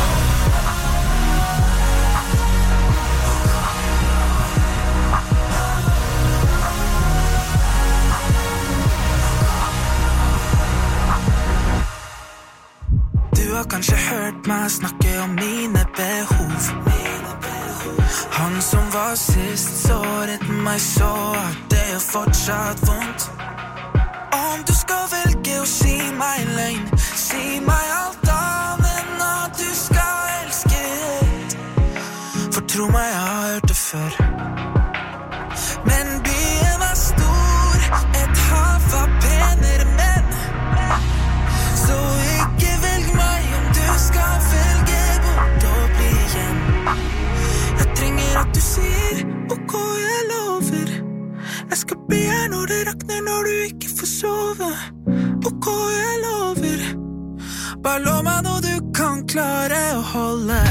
Du har kanskje hørt meg snakke om mine behov. Han som var sist såret meg så at det er fortsatt vondt. Om du skal velge å si meg løgn, si meg alt annet enn at du skal elske. For tro meg, jeg har hørt det før. Men byen er stor, et hav av penere menn. Så ikke velg meg om du skal velge bort og bli igjen. Jeg trenger at du sier, ok, jeg lover. Jeg skal be her når det rakner, når du ikke får sove. Ok, jeg lover. Bare lov meg når du kan klare å holde.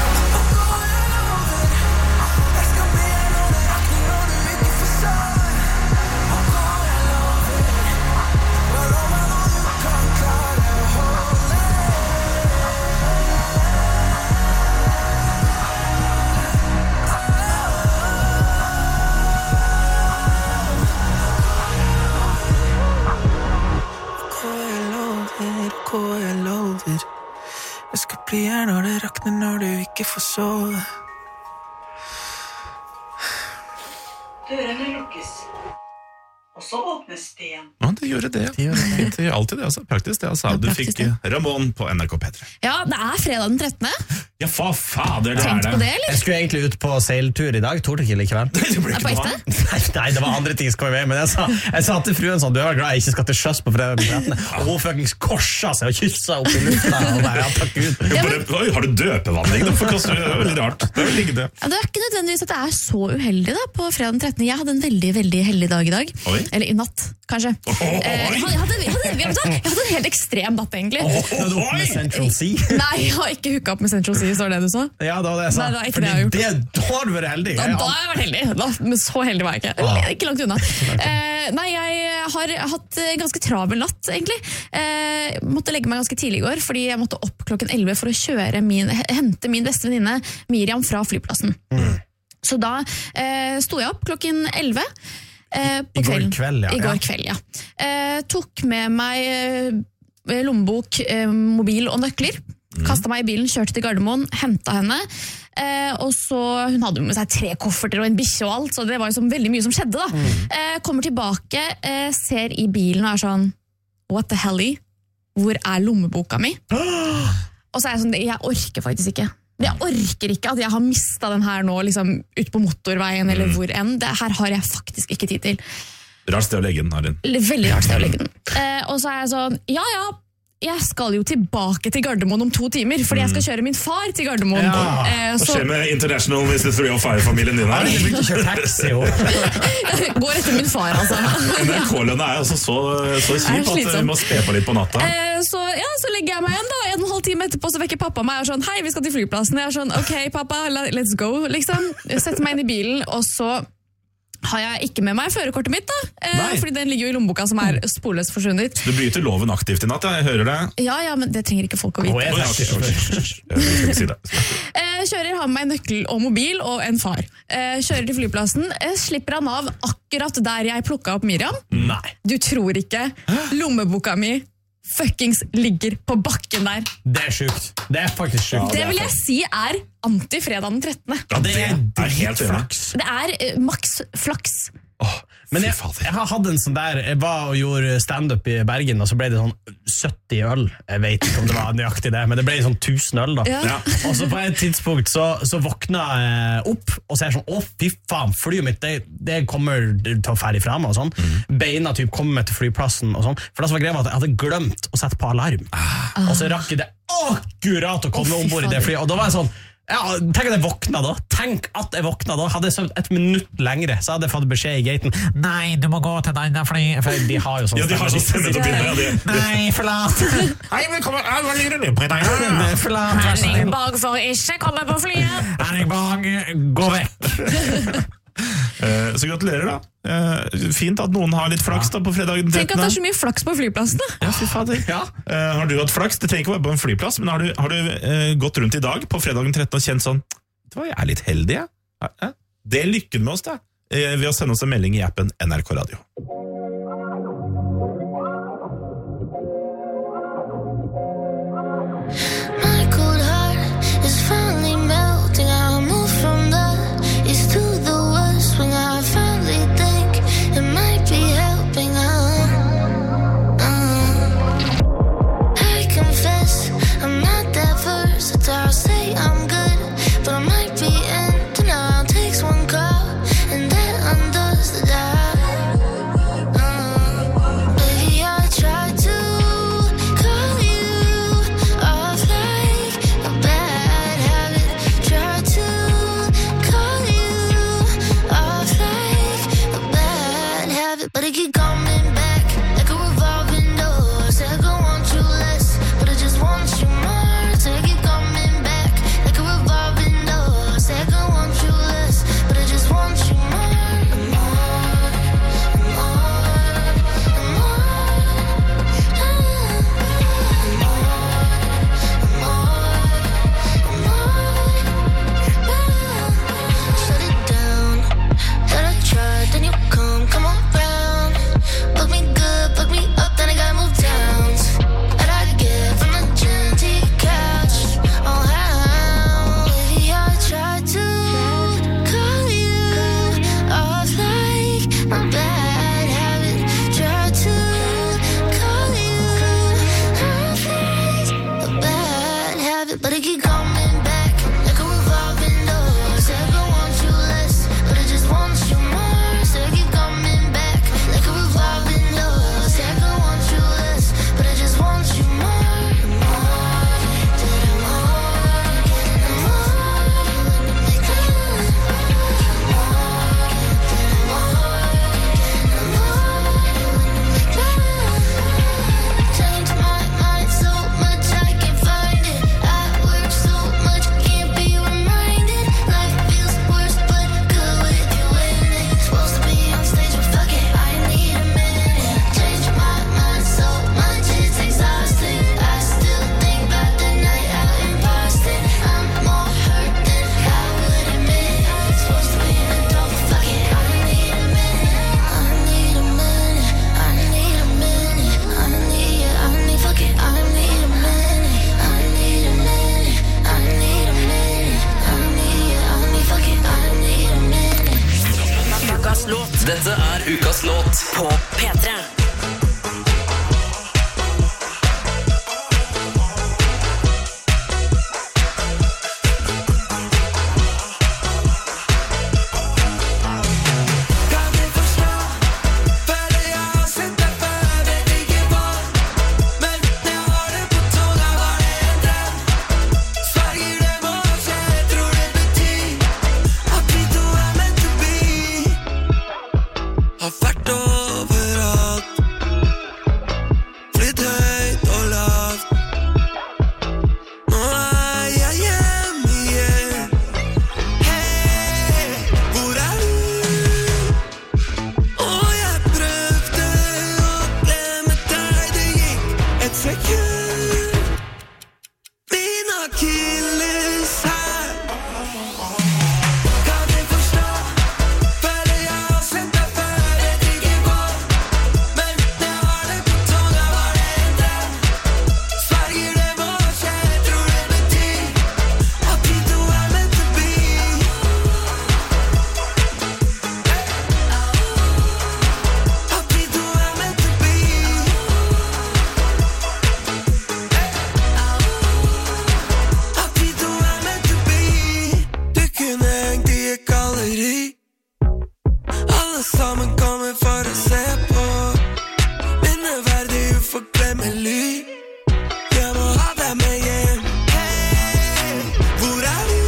Jeg lover. Jeg skal bli her når det rakner, når du ikke får sove. Dørene lukkes, og så åpnes det igjen. Ja, det gjør det. Det gjør det. Det gjør alltid det, altså. Praktisk det, altså. Du fikk Ramón på N R K P tre. Ja, det er fredag den trettende. Ja, fa fader, det Tenkt er det. på det, eller? Jeg skulle egentlig ut på seiltur I dag, torde ikke likevel. Det ble Er på ekte? Nei, nei, det var andre ting skal vi med, men jeg sa, jeg sa til fruen sånn, du er glad jeg ikke skal til sjøs på fredag den trettende. Og hun fucking korset seg og kysset opp I lufta, og bare, ja, takk Gud. Ja, men, Oi, har du døpevandring? Det forkaster det, veldig rart. Det er vel ikke det. Ja, det er ikke nødvendigvis at det er så uheldig da, på fredag den trettende. Jeg hadde en veldig, veldig heldig dag I dag. Oi. Eller I natt, kanskje. Oi. Eh, jeg, hadde, jeg, hadde, jeg, hadde, jeg hadde en helt ekstrem natt, egentlig. Du opp med Central Sea? Nei, jeg har ikke hooket opp med Central Sea, så det du sa. Ja, det var det jeg sa. Nei, det var ikke Fordi det jeg har gjort. det, da har du vært heldig. Da, da har jeg vært heldig, da, men så heldig var jeg ikke. Ah. Ikke langt unna. Eh, nei, jeg har hatt ganske travel natt, egentlig. Eh, måtte legge meg ganske tidlig I går, fordi jeg måtte opp klokken elleve for å kjøre min, hente min beste venninne Miriam fra flyplassen. Mm. Så da eh, sto jeg opp klokken elleve. Eh, på I går kvelden. kveld, ja. I går ja. kveld, ja. Eh, tok med meg eh, lommebok, eh, mobil og nøkler. Mm. Kastet meg I bilen, kjørte til Gardermoen, hentet henne. Eh, og så, hun hadde med seg tre kofferter og en bikkje og alt, så det var jo som veldig mye som skjedde da. Mm. Eh, kommer tilbake, eh, ser I bilen og er sånn, what the hell I? Hvor er lommeboka mi? Og så er jeg sånn, jeg orker faktisk ikke. Jeg orker ikke at jeg har mistet den her nå liksom, ut på motorveien eller hvor enn. Det her har jeg faktisk ikke tid til. Rart sted å legge den, Arin. Veldig rart sted å legge den. Eh, og så er jeg sånn, ja ja, jeg skal jo tilbake til Gardermoen om to timer, fordi jeg skal kjøre min far til Gardermoen. Ja. Eh, Hva så skjer med International Mister tre oh five-familien din her? Jeg begynte å kjøre taxi jeg går etter min far, altså. N R K-lønna er altså så, så kjip at vi må spe på litt på natta. Eh, så, ja, så legger jeg meg igjen da, en og en halv time etterpå så vekker pappa meg og er sånn, hei, vi skal til flyplassen. Jeg er sånn, ok pappa, let's go, liksom. Jeg setter meg inn i bilen, og så har jeg ikke med meg førerkortet mitt da, eh, fordi den ligger jo i lommeboka som er sporløst forsvunnet. Du bryter loven aktivt i natt, jeg hører det. Ja, ja, men det trenger ikke folk å vite. Oh, jeg okay, okay. Jeg skal ikke si det. Eh, kjører, har med meg nøkkel og mobil og en far. Eh, kjører til flyplassen, eh, slipper han av akkurat der jeg plukket opp Miriam. Nei. Du tror ikke, lommeboka mi fuckings ligger på bakken der. Det er sjukt. Det er faktisk sjukt. Ja, det, det vil jeg si er anti-fredag den trettende. Ja, det er, det er helt flaks. Det er uh, maks flaks. Oh, men jeg, jeg har hatt en sånn der, jeg var og gjorde stand-up i Bergen, og så ble det sånn sytti øl. Jeg vet ikke om det var nøyaktig det, men det ble sånn tusen øl da. Ja. Og så på et tidspunkt så, så våkna jeg opp, og så er jeg sånn, å fy faen, flyet mitt, det, det kommer til å fære ifra meg og sånn. Mm. Beina typ kom med til flyplassen og sånn. For da så var greia at jeg hadde glemt å sette på alarm. Ah. Og så rakk jeg det akkurat å komme oh, ombord i det flyet, og da var jeg sånn, ja, tenk at jeg våkna da Tenk at jeg våkna da Hadde jeg søvnt et minutt lengre Så hadde jeg fått beskjed i gaten Nei, du må gå til den fly For de har jo sånn Ja, de har sånn stemme til å begynne ja, Nei, forlat Hei, velkommen Hva ligger du på i dag? Forlat Henning Bag for ikke komme på flyet Henning Bag, gå vekk Uh, så gratulerer da uh, Fint at noen har litt flaks da på fredagen Tenk at det er så mye flaks på flyplassen da. Ja, fy fader ja. uh, Har du hatt flaks? Det trenger ikke være på en flyplass Men har du, har du uh, gått rundt i dag på fredagen trettende og kjent sånn Det var jeg litt heldig ja. uh, Det er lykken med oss da uh, Ved å sende oss en melding i appen N R K Radio My cold heart is finally melting I'll move from the east to the west When I finally think it might be helping uh, uh. I confess I'm not that versatile Say I'm good But I might be in denial Takes one call And that undoes the dial uh, Baby I tried to call you off like a bad habit Tried to call you off like a bad habit But it keep coming back like a revolving door Said I want you less, but I just want you more Said it keep coming back like a revolving door Said I want you less, but I just want you more More, more, more Shut it down, that I tried, then you come, come around Book me good, book me up, then I gotta move down That I get from the gym to your couch Oh how, baby I tried to call you off like a bad habit Tried to call you off like a bad habit But it keep coming back like a revolving door Said I want you less, but I just want you more Said it keep coming back like a revolving door Said I want you less, but I just want you more More, did I more, more Make it Changed my mind so much I can't find it I work so much, can't be reminded Life feels worse but good with you in it Supposed to be on stage but fuck it, I need a minute Changed my mind so much it's exhausting I still think about the night out in Boston I'm more hurt than I would admit Supposed to be an adult but fuck it, I need a minute I need a minute, I need a minute I need, I need, fuck it, I need a minute I need a minute, I need a minute I need, I need, fuck it, I need a minute Ukas låt. Dette er Ukas låt på P tre. Kan du forstå? For litt høyt og lavt. Nå er jeg hjemme igjen. Hei, hvor er du? Og jeg prøvde å glemme deg. Det gikk et sekund. Min akilles her. Kan du forstå? Føler jeg har sett deg før. Jeg drikker på. Men jeg har det på tunga. Var det en drøm? Sverger det må skje. Tror det betyr at vi to er meant to be. At vi to er meant to be. At vi to er meant to be. Du kunne hengt i et galleri. Alle sammen kommer for å se på. Minneverdig uforglemmelig. Jeg må ha deg med hjem. Hei, hvor er du?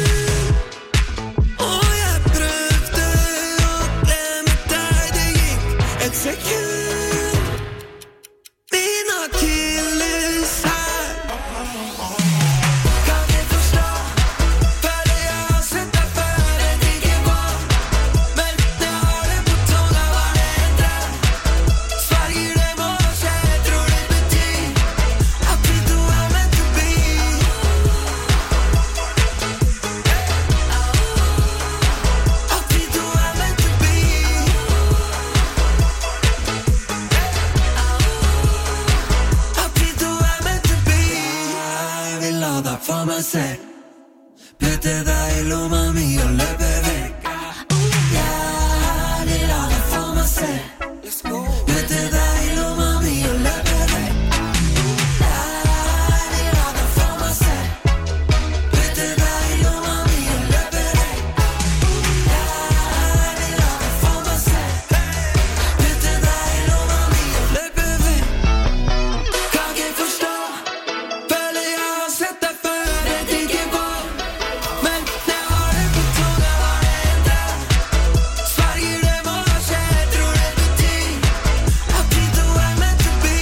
Og jeg prøvde å glemme deg. Det gikk et sekund. Min akilles her. Kan du forstå? Føler jeg har sett deg før. Jeg drikker på. Men jeg har det på tunga. Var det en drøm? Sverger det må skje. Tror det betyr at vi to er meant to be. At vi to er meant to be. At vi to er meant to be. Jeg vil ha deg for meg selv. Putte deg i lomma mi og løpe vekk. Jeg vil ha deg for meg selv. Putte deg i lomma mi og løpe vekk. Jeg vil ha deg for meg selv. Putte deg i lomma mi og løpe vekk. Jeg vil ha deg for meg selv. Putte deg i lomma mi og løpe vekk. Kan ikke forstå. Føler jeg har sett deg før. Jeg drikker på. Men jeg har det på tunga. Var det en drøm? Sverger det må skje. Tror det betyr at vi to er meant to be.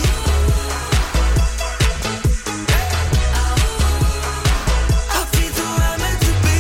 At vi to er meant to be.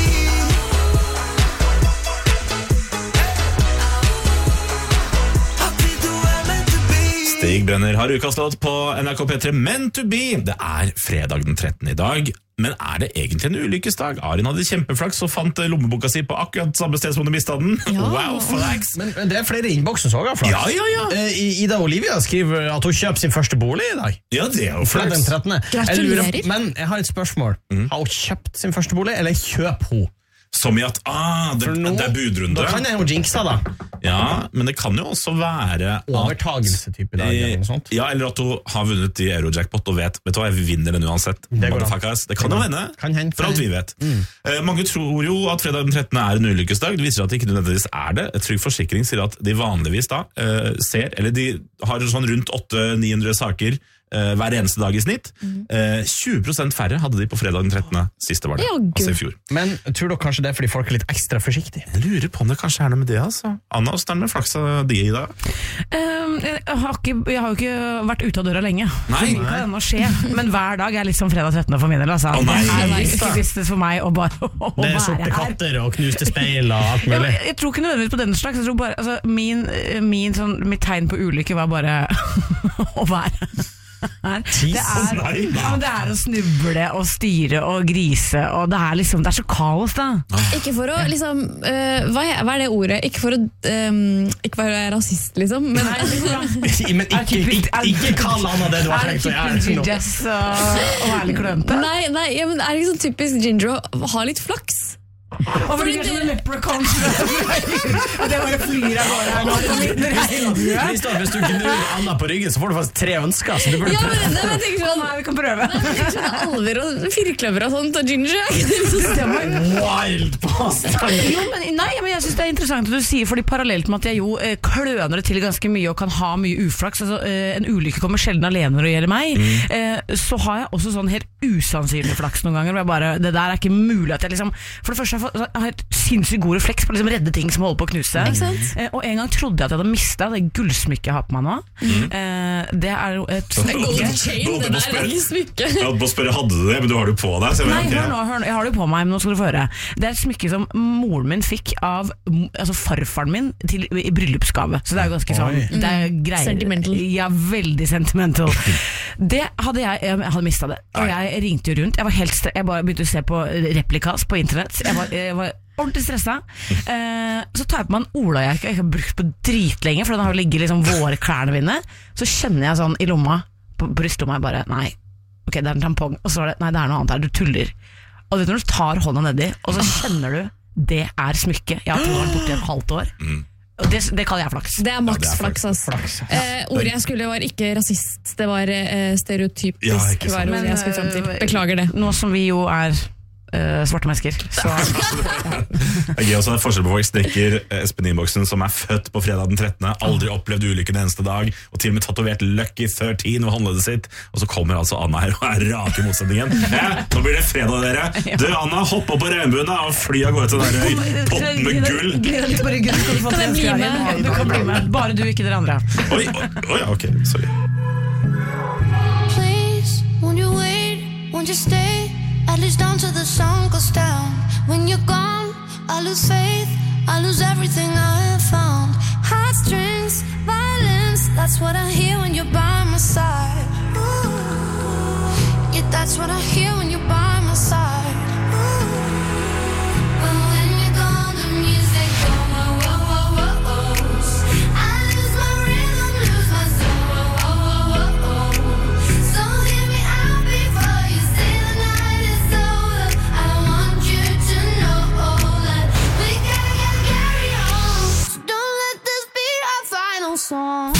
At vi to er meant to be. Stig Brenner har ukas låt på N R K P tre Meant to be. Det er fredag den trettende i dag. Men er det egentlig en ulykkesdag? Arin hadde kjempeflaks og fant lommeboka si på akkurat samme sted som hun mistet den. Wow, flaks! Men, men det er flere i innboksen som også har flaks. Ja, ja, ja. Eh, Ida Olivia skriver at hun kjøper sin første bolig i dag. Ja, det er jo Fredag den flaks. trettende. Gratulerer. Jeg lurer- Men jeg har et spørsmål. Har hun kjøpt sin første bolig, eller kjøper hun? Som i at, ah, det, For nå- det er budrunde. Da kan jeg jo jinxe da. Ja, men det kan jo også være at, Overtagelse type i dag, eller noe sånt. Ja, eller at hun har vunnet i Eurojackpot og vet, vet du hva, jeg vinner den uansett. Det går an. Motherfuckers. Det kan jo hende, Kan hende. for alt vi vet. Eh, mange tror jo at fredag den trettende er en ulykkesdag. Det viser at det ikke nødvendigvis er det. Et Trygg Forsikring sier at de vanligvis da eh, ser, eller de har sånn rundt åtte til ni hundre saker eh, hver eneste dag i snitt. Eh, tjue prosent færre hadde de på fredag den trettende. Siste var det, Ja, gud. altså i fjor. Men tror dere kanskje det er fordi folk er litt ekstra forsiktige? Jeg lurer på om det kanskje er noe med det, altså. Anna, hvordan er det med flaksa di i dag? Um, jeg, har ikke, jeg har jo ikke vært ute av døra lenge. Nei. Så mye kan ennå skje. Men hver dag er liksom fredag trettende for min del. Altså. Å, nei. Det er Nei. risky business for meg å bare å Det er være sorte her. katter og knuste speil og alt Ja, mulig. men jeg tror ikke nødvendigvis på den slags. Jeg tror bare, altså, min, min sånn, mitt tegn på ulykke var bare å være her. Det er, nei, ja, men det er å snuble og styre og grise, og det er liksom, det er så kaos da. Ikke for å liksom øh, hva, er, hva er det ordet? Ikke for å øhm, Ikke være rasist, liksom. Men Men ikke, ikke, ikke kall Anna det du har Er det tenkt å gjøre. typisk nå. Jess og, og være litt klønete? Nei, nei ja, men er det ikke sånn typisk Ginger å ha litt flaks? Og fordi det er sånne leprechauns at jeg bare flyr av gårde her nå på min regnbue. Kristian, hvis du gnur Anna på ryggen, så får du faktisk tre ønsker. Så du burde Ja, prøve. men, nei, men jeg tenker sånn Nei, vi kan prøve. Nei, men jeg tenker sånn alver og firkløver og sånt og Ginger. Wild påstand! Jo, men, nei, men jeg synes det er interessant at du sier, fordi parallelt med at jeg jo eh, kløner det til ganske mye og kan ha mye uflaks, altså eh, en ulykke kommer sjelden alene når det gjelder meg, eh, så har jeg også sånn helt usannsynlig flaks noen ganger, hvor jeg bare, det der er ikke mulig at jeg liksom, for det første har jeg så jeg har sinnssykt god refleks på å liksom redde ting som holder på å knuse. Eh, og en gang trodde jeg at jeg hadde mistet det gullsmykket jeg har på meg nå. Mm. Eh, det er jo et smykke. Gold chain, det der er ikke smykke. Jeg hadde på å spørre, hadde du det, men du har det på deg. Så jeg Nei, vet, hør nå, hør nå, jeg har det på meg, men nå skal du få høre. Det er et smykke som moren min fikk av altså farfaren min til, i bryllupsgave. Så det er jo ganske sånn, det er greier. Sentimental. Ja, veldig sentimental. Det hadde jeg, jeg hadde mistet det. Og jeg ringte jo rundt, jeg var helt stre- jeg bare begynte å se på replikas på internett. Jeg var, jeg var ordentlig stresset. Eh, så tar jeg på meg en olajakke jeg ikke har brukt på dritlenge, for den har jo ligget liksom våre klærne mine. Så kjenner jeg sånn i lomma, på brystlomma, jeg bare, nei, ok, det er en tampong. Og så er det, nei, det er noe annet her, du tuller. Og det er når du tar hånda nedi, og så kjenner du, det er smykke. Jeg har vært borte i et halvt år. Og det, det kaller jeg flaks. Det er maks ja, flaks, flaks. Eh, ordet jeg skulle var ikke rasist, det var eh, stereotypisk. Ja, ikke sant. Var ordet jeg skulle frem til. Beklager det. Nå som vi jo er Uh, svarte mennesker. Så, ja. Det er også en forskjell på folk strekker Espen-innboksen som er født på fredag den trettende, aldri opplevd ulykken eneste dag, og til og med tatovert Lucky tretten ved håndleddet sitt, og så kommer altså Anna her og er rake motsetningen. Ja, nå blir det fredag, dere. Du, Anna, hopp opp på regnbuen og fly av gårde til den der potten med gull. Gleder litt på ryggen, skal du få til en Du kan bli med. Bare du, ikke dere andre. Oi, oi, oi, ok, sorry. Please, won't you wait, won't you stay? At least down till the sun goes down. When you're gone, I lose faith, I lose everything I have found. Heartstrings, violence, that's what I hear when you're by my side. Ooh. Yeah, that's what I hear when you're by my side. Ooh. But when you're gone, the music goes, whoa, whoa, whoa, whoa. I lose my rhythm, lose my soul, whoa, whoa, whoa, whoa. So hear me out before you say the night is over. I want you to know that we gotta get carry on. So don't let this be our final song.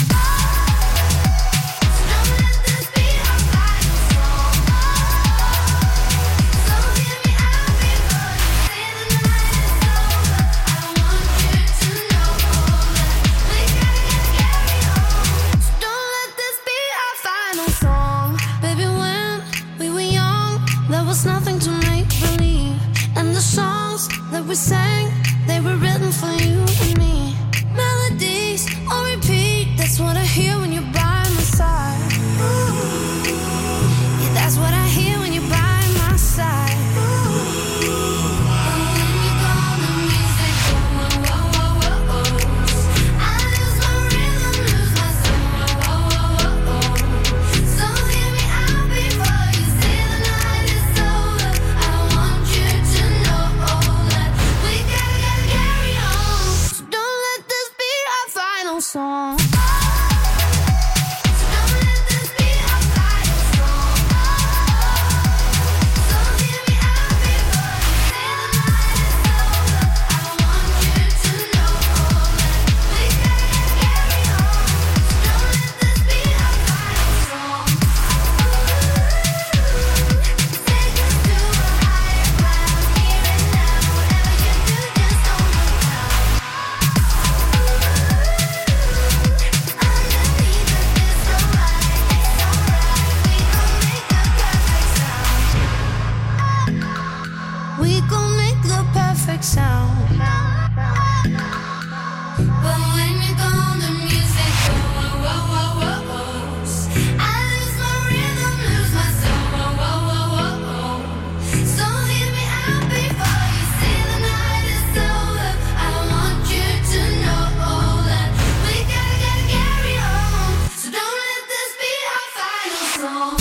Nothing to make believe, and the songs that we sang, they were written for you and me. Melodies on repeat, that's what I hear when you're by my side. Ooh. Yeah, that's what I hear when you're by my side. Song. We gon' make the perfect sound. But when you're gone, the music goes, whoa, whoa, whoa, whoa. I lose my rhythm, lose my soul, whoa, whoa, whoa, whoa. So hear me out before you say the night is over. I want you to know that we gotta, gotta carry on. So don't let this be our final song.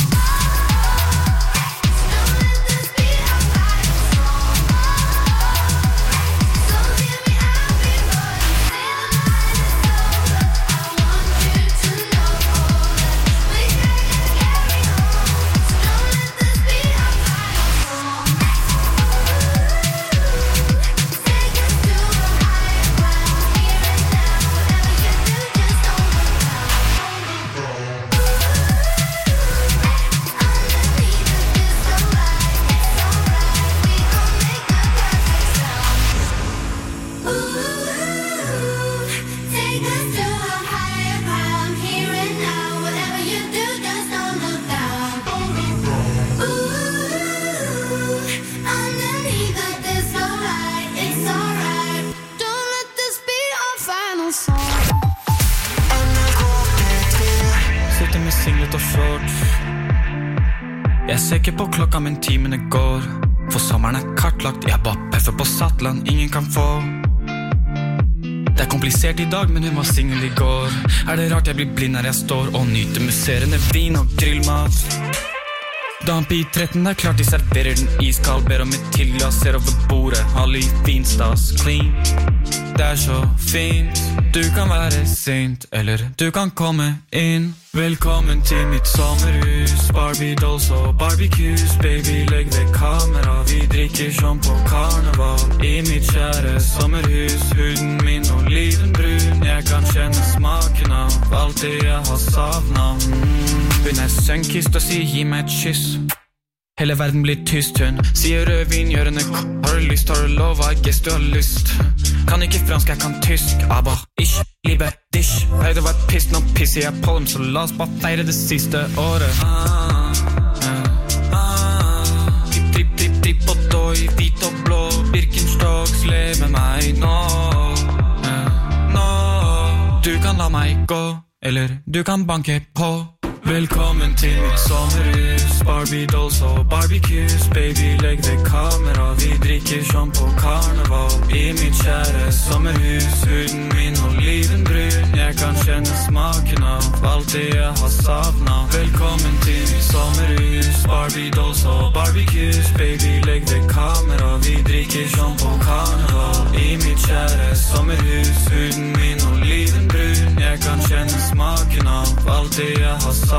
vårt. Jeg ser ikke på klokka, men timene går. For sommeren er kartlagt, jeg bare peffer på sattland, ingen kan få. Det er komplisert i dag, men hun var singel i går. Er det rart jeg blir blind når jeg står og nyter musserende vin og grillmat? Damp i tretten er klart de serverer den iskald. Ber om et tilglass, ser over bordet, all i finstas, clean. Det er så fint, du kan være sint, eller du kan komme inn. Velkommen til mitt sommerhus, Barbie dolls og barbecues. Baby, legg ved kamera, vi drikker som på karneval. I mitt kjære sommerhus, huden min olivenbrun. Jeg kan kjenne smaken av alt det jeg har savnet. mm. Hun er sønkist og sier gi meg et kyss. Hele verden blir tyst, hun sier rødvin, gjørende k. Har du lyst, har du lov, I guess du har lyst. Kan ikke fransk, jeg kan tysk. Aber, ich, liebe dich. Hei, det var et piss, nå pisser jeg på dem, så la oss bare feire det siste året. Ah, ah, ah. Tripp, tripp, tripp, tripp og døy, hvit og blå. Birkenstocks, lev med meg nå. Ah, nå. Du kan la meg gå, eller du kan banke på. Velkommen til mitt sommerhus, Barbie dolls og barbecues. Baby, legg ved kamera, vi drikker som på karneval. I mitt kjære sommerhus, huden min olivenbrun. Jeg kan kjenne smaken av alt det jeg har savnet. Velkommen til mitt sommerhus, Barbie dolls og barbecues. Baby, legg ved kamera, vi drikker som på karneval. I mitt kjære sommerhus, huden min olivenbrun. Jeg kan kjenne smaken av alt det jeg har savnet.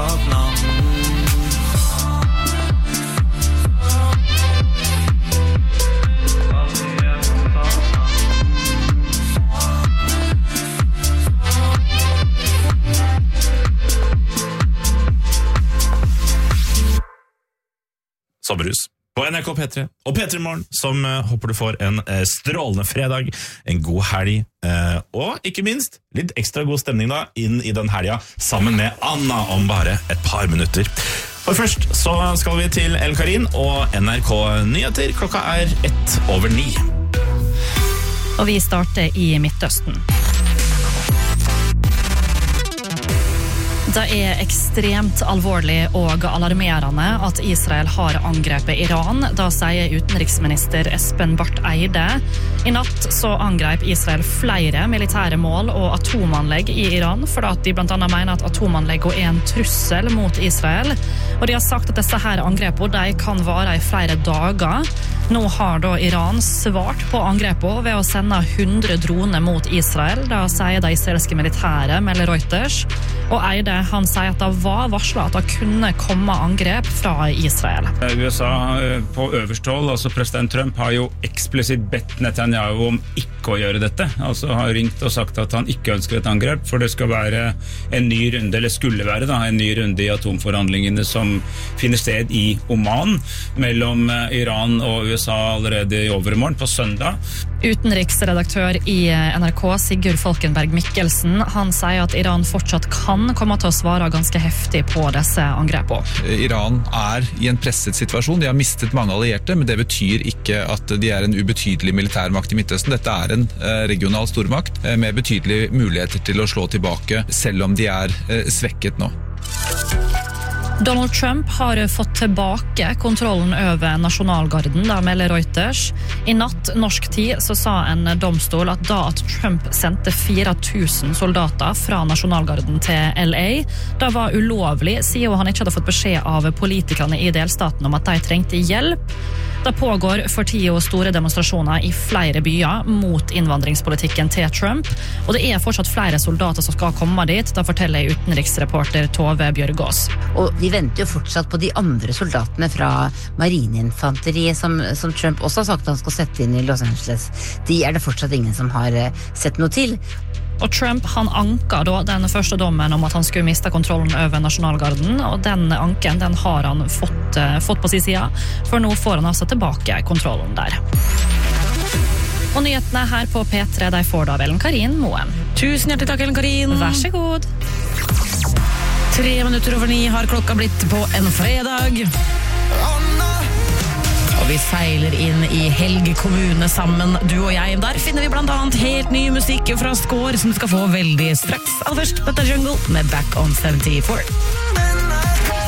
Sommerhus på N R K P tre og P tre Morgen, som uh, håper du får en uh, strålende fredag, en god helg, uh, og ikke minst litt ekstra god stemning da, inn i den helga, sammen med Anna om bare et par minutter. For først så skal vi til El Karin og N R K Nyheter. Klokka er ett over ni. Og vi starter i Midtøsten. Det er ekstremt alvorlig og alarmerende at Israel har angrepet Iran. Da sier utenriksminister Espen Barth Eide. I natt så angrep Israel flere militære mål og atomanlegg i Iran, for at de blant annet mener at atomanlegg er en trussel mot Israel. Og de har sagt at disse her angrepene de kan vare i flere dager. Nå har da Iran svart på angrepene ved å sende hundre droner mot Israel. Da sier de israelske militære, melder Reuters. Og Eide han sier at det var varslet at det kunne komme angrep fra Israel. U S A på øverste hold, altså president Trump, har jo eksplisitt bedt Netanyahu om ikke å gjøre dette. Altså har ringt og sagt at han ikke ønsker et angrep, for det skal være en ny runde, eller skulle være da, en ny runde i atomforhandlingene som finner sted i Oman, mellom Iran og U S A allerede i overmorgen på søndag. Utenriksredaktør i N R K, Sigurd Falkenberg Mikkelsen, han sier at Iran fortsatt kan komme til å svare ganske heftig på disse angrepene. Iran er i en presset situasjon. De har mistet mange allierte, men det betyr ikke at de er en ubetydelig militærmakt i Midtøsten. Dette er en regional stormakt med betydelige muligheter til å slå tilbake, selv om de er svekket nå. Donald Trump har fått tilbake kontrollen over nasjonalgarden, da melder Reuters. I natt norsk tid så sa en domstol at da at Trump sendte fire tusen soldater fra nasjonalgarden til L A, da var ulovlig, siden han ikke hadde fått beskjed av politikerne i delstaten om at de trengte hjelp. Det pågår for tida store demonstrasjoner i flere byer mot innvandringspolitikken til Trump, og det er fortsatt flere soldater som skal komme dit, da forteller utenriksreporter Tove Bjørgås. Og vi venter jo fortsatt på de andre soldatene fra marineinfanteriet som, som Trump også har sagt han skal sette inn i Los Angeles. De er det fortsatt ingen som har sett noe til. Og Trump han anka da den første dommen om at han skulle miste kontrollen over nasjonalgarden, og den anken den har han fått, fått på sin side, for nå får han altså tilbake kontrollen der. Og nyhetene her på P tre, de får da Ellen Karin Moen. Tusen hjertelig takk, Ellen Karin. Vær så god. Tre minutter over ni har klokka blitt på en fredag. Og vi seiler inn i Helge kommune sammen, du og jeg. Der finner vi blant annet helt ny musikk fra Skår, som du skal få veldig straks. Aller først, Butta Jungle med Back on syttifire.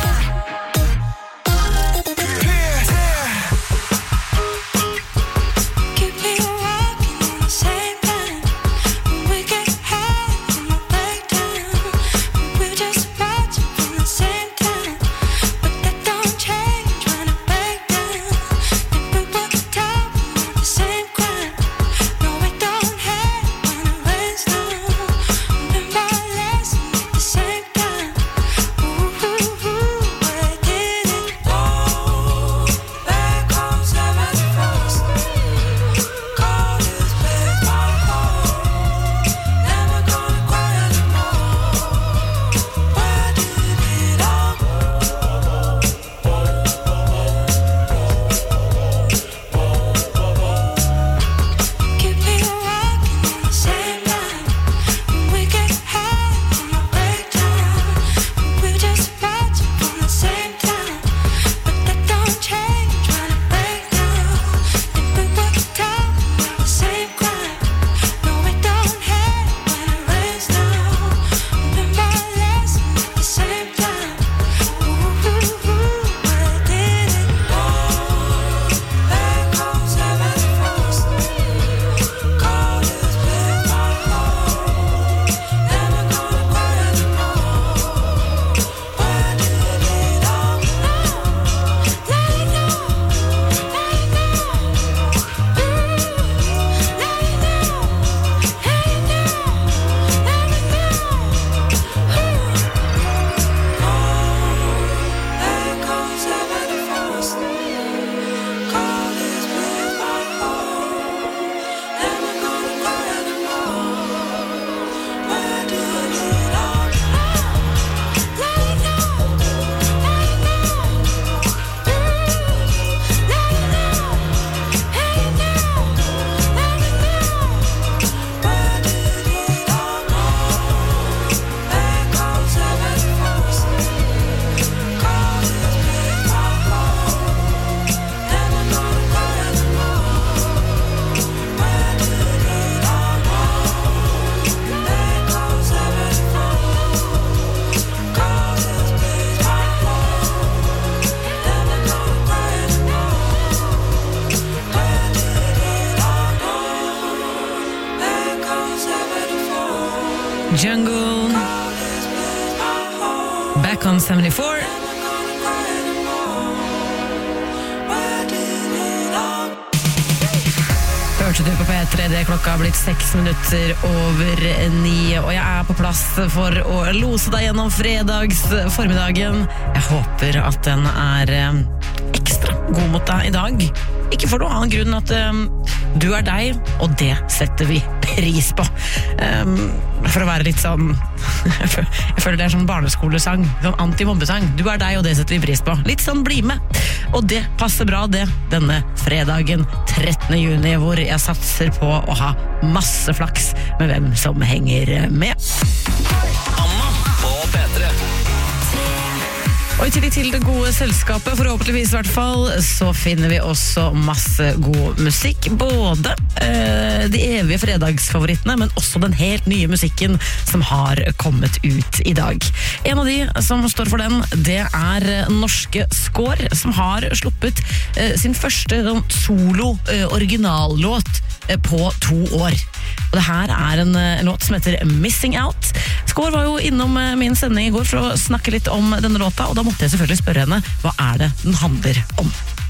Jungle. Back on seventy-four. Hørte du på P tre, det klokka har blitt seks minutter over ni, og jeg er på plass for å lose deg gjennom fredagsformiddagen. Jeg håper at den er ekstra god mot deg i dag. Ikke for noen annen grunn at um, du er deg, og det setter vi pris på. Um, for å være litt sånn jeg føler det er sånn barneskolesang, sånn anti-mobbesang. Du er deg, og det setter vi pris på. Litt sånn bli med. Og det passer bra det, denne fredagen trettende juni, hvor jeg satser på å ha masse flaks med hvem som henger med. Anna på P tre. Og i tillegg til det gode selskapet, forhåpentligvis i hvert fall, så finner vi også masse god musikk. Både eh, de evige fredagsfavorittene, men også den helt nye musikken som har kommet ut i dag. En av de som står for den, det er norske Skår, som har sluppet eh, sin første solo eh, originallåt eh, på to år. Og det her er en, en låt som heter Missing Out. Skår var jo innom min sending i går for å snakke litt om denne låta, og da måtte jeg selvfølgelig spørre henne, hva er det den handler om?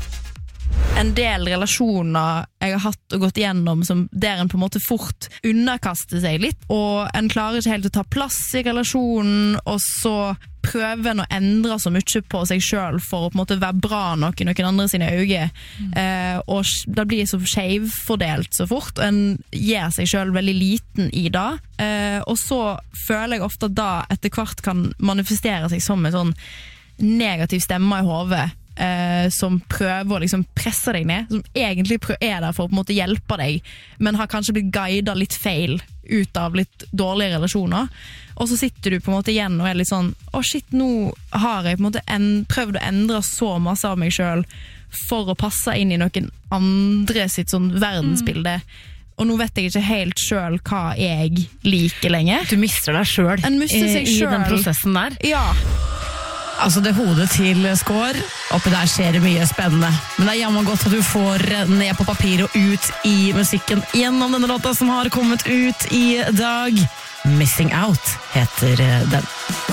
En del relasjoner jeg har hatt og gått igjennom som der en på en måte fort underkaster seg litt, og en klarer ikke helt å ta plass i relasjonen, og så prøver en å endre så mye på seg selv for å på en måte være bra nok i noen andre sine øyne, mm. eh, og da blir det så skjevfordelt så fort, og en gir seg selv veldig liten i det, eh, og så føler jeg ofte at da etter hvert kan manifestere seg som en sånn negativ stemme i hodet, Eh, som prøver å liksom presse deg ned, som egentlig er der for å på en måte hjelpe deg, men har kanskje blitt guidet litt feil ut av litt dårlige relasjoner, og så sitter du på en måte igjen og er litt sånn, å oh shit, nå har jeg på en måte en, prøvd å endre så masse av meg selv for å passe inn i noen andre sitt sånn verdensbilde, mm. og nå vet jeg ikke helt selv hva jeg liker lenger. Du mister deg selv en mister seg i, i selv. Den prosessen der. Ja. Altså det hodet til Skår, oppi der skjer det mye spennende. Men det er jammen godt at du får ned på papir og ut i musikken gjennom denne låta som har kommet ut i dag. Missing Out heter den.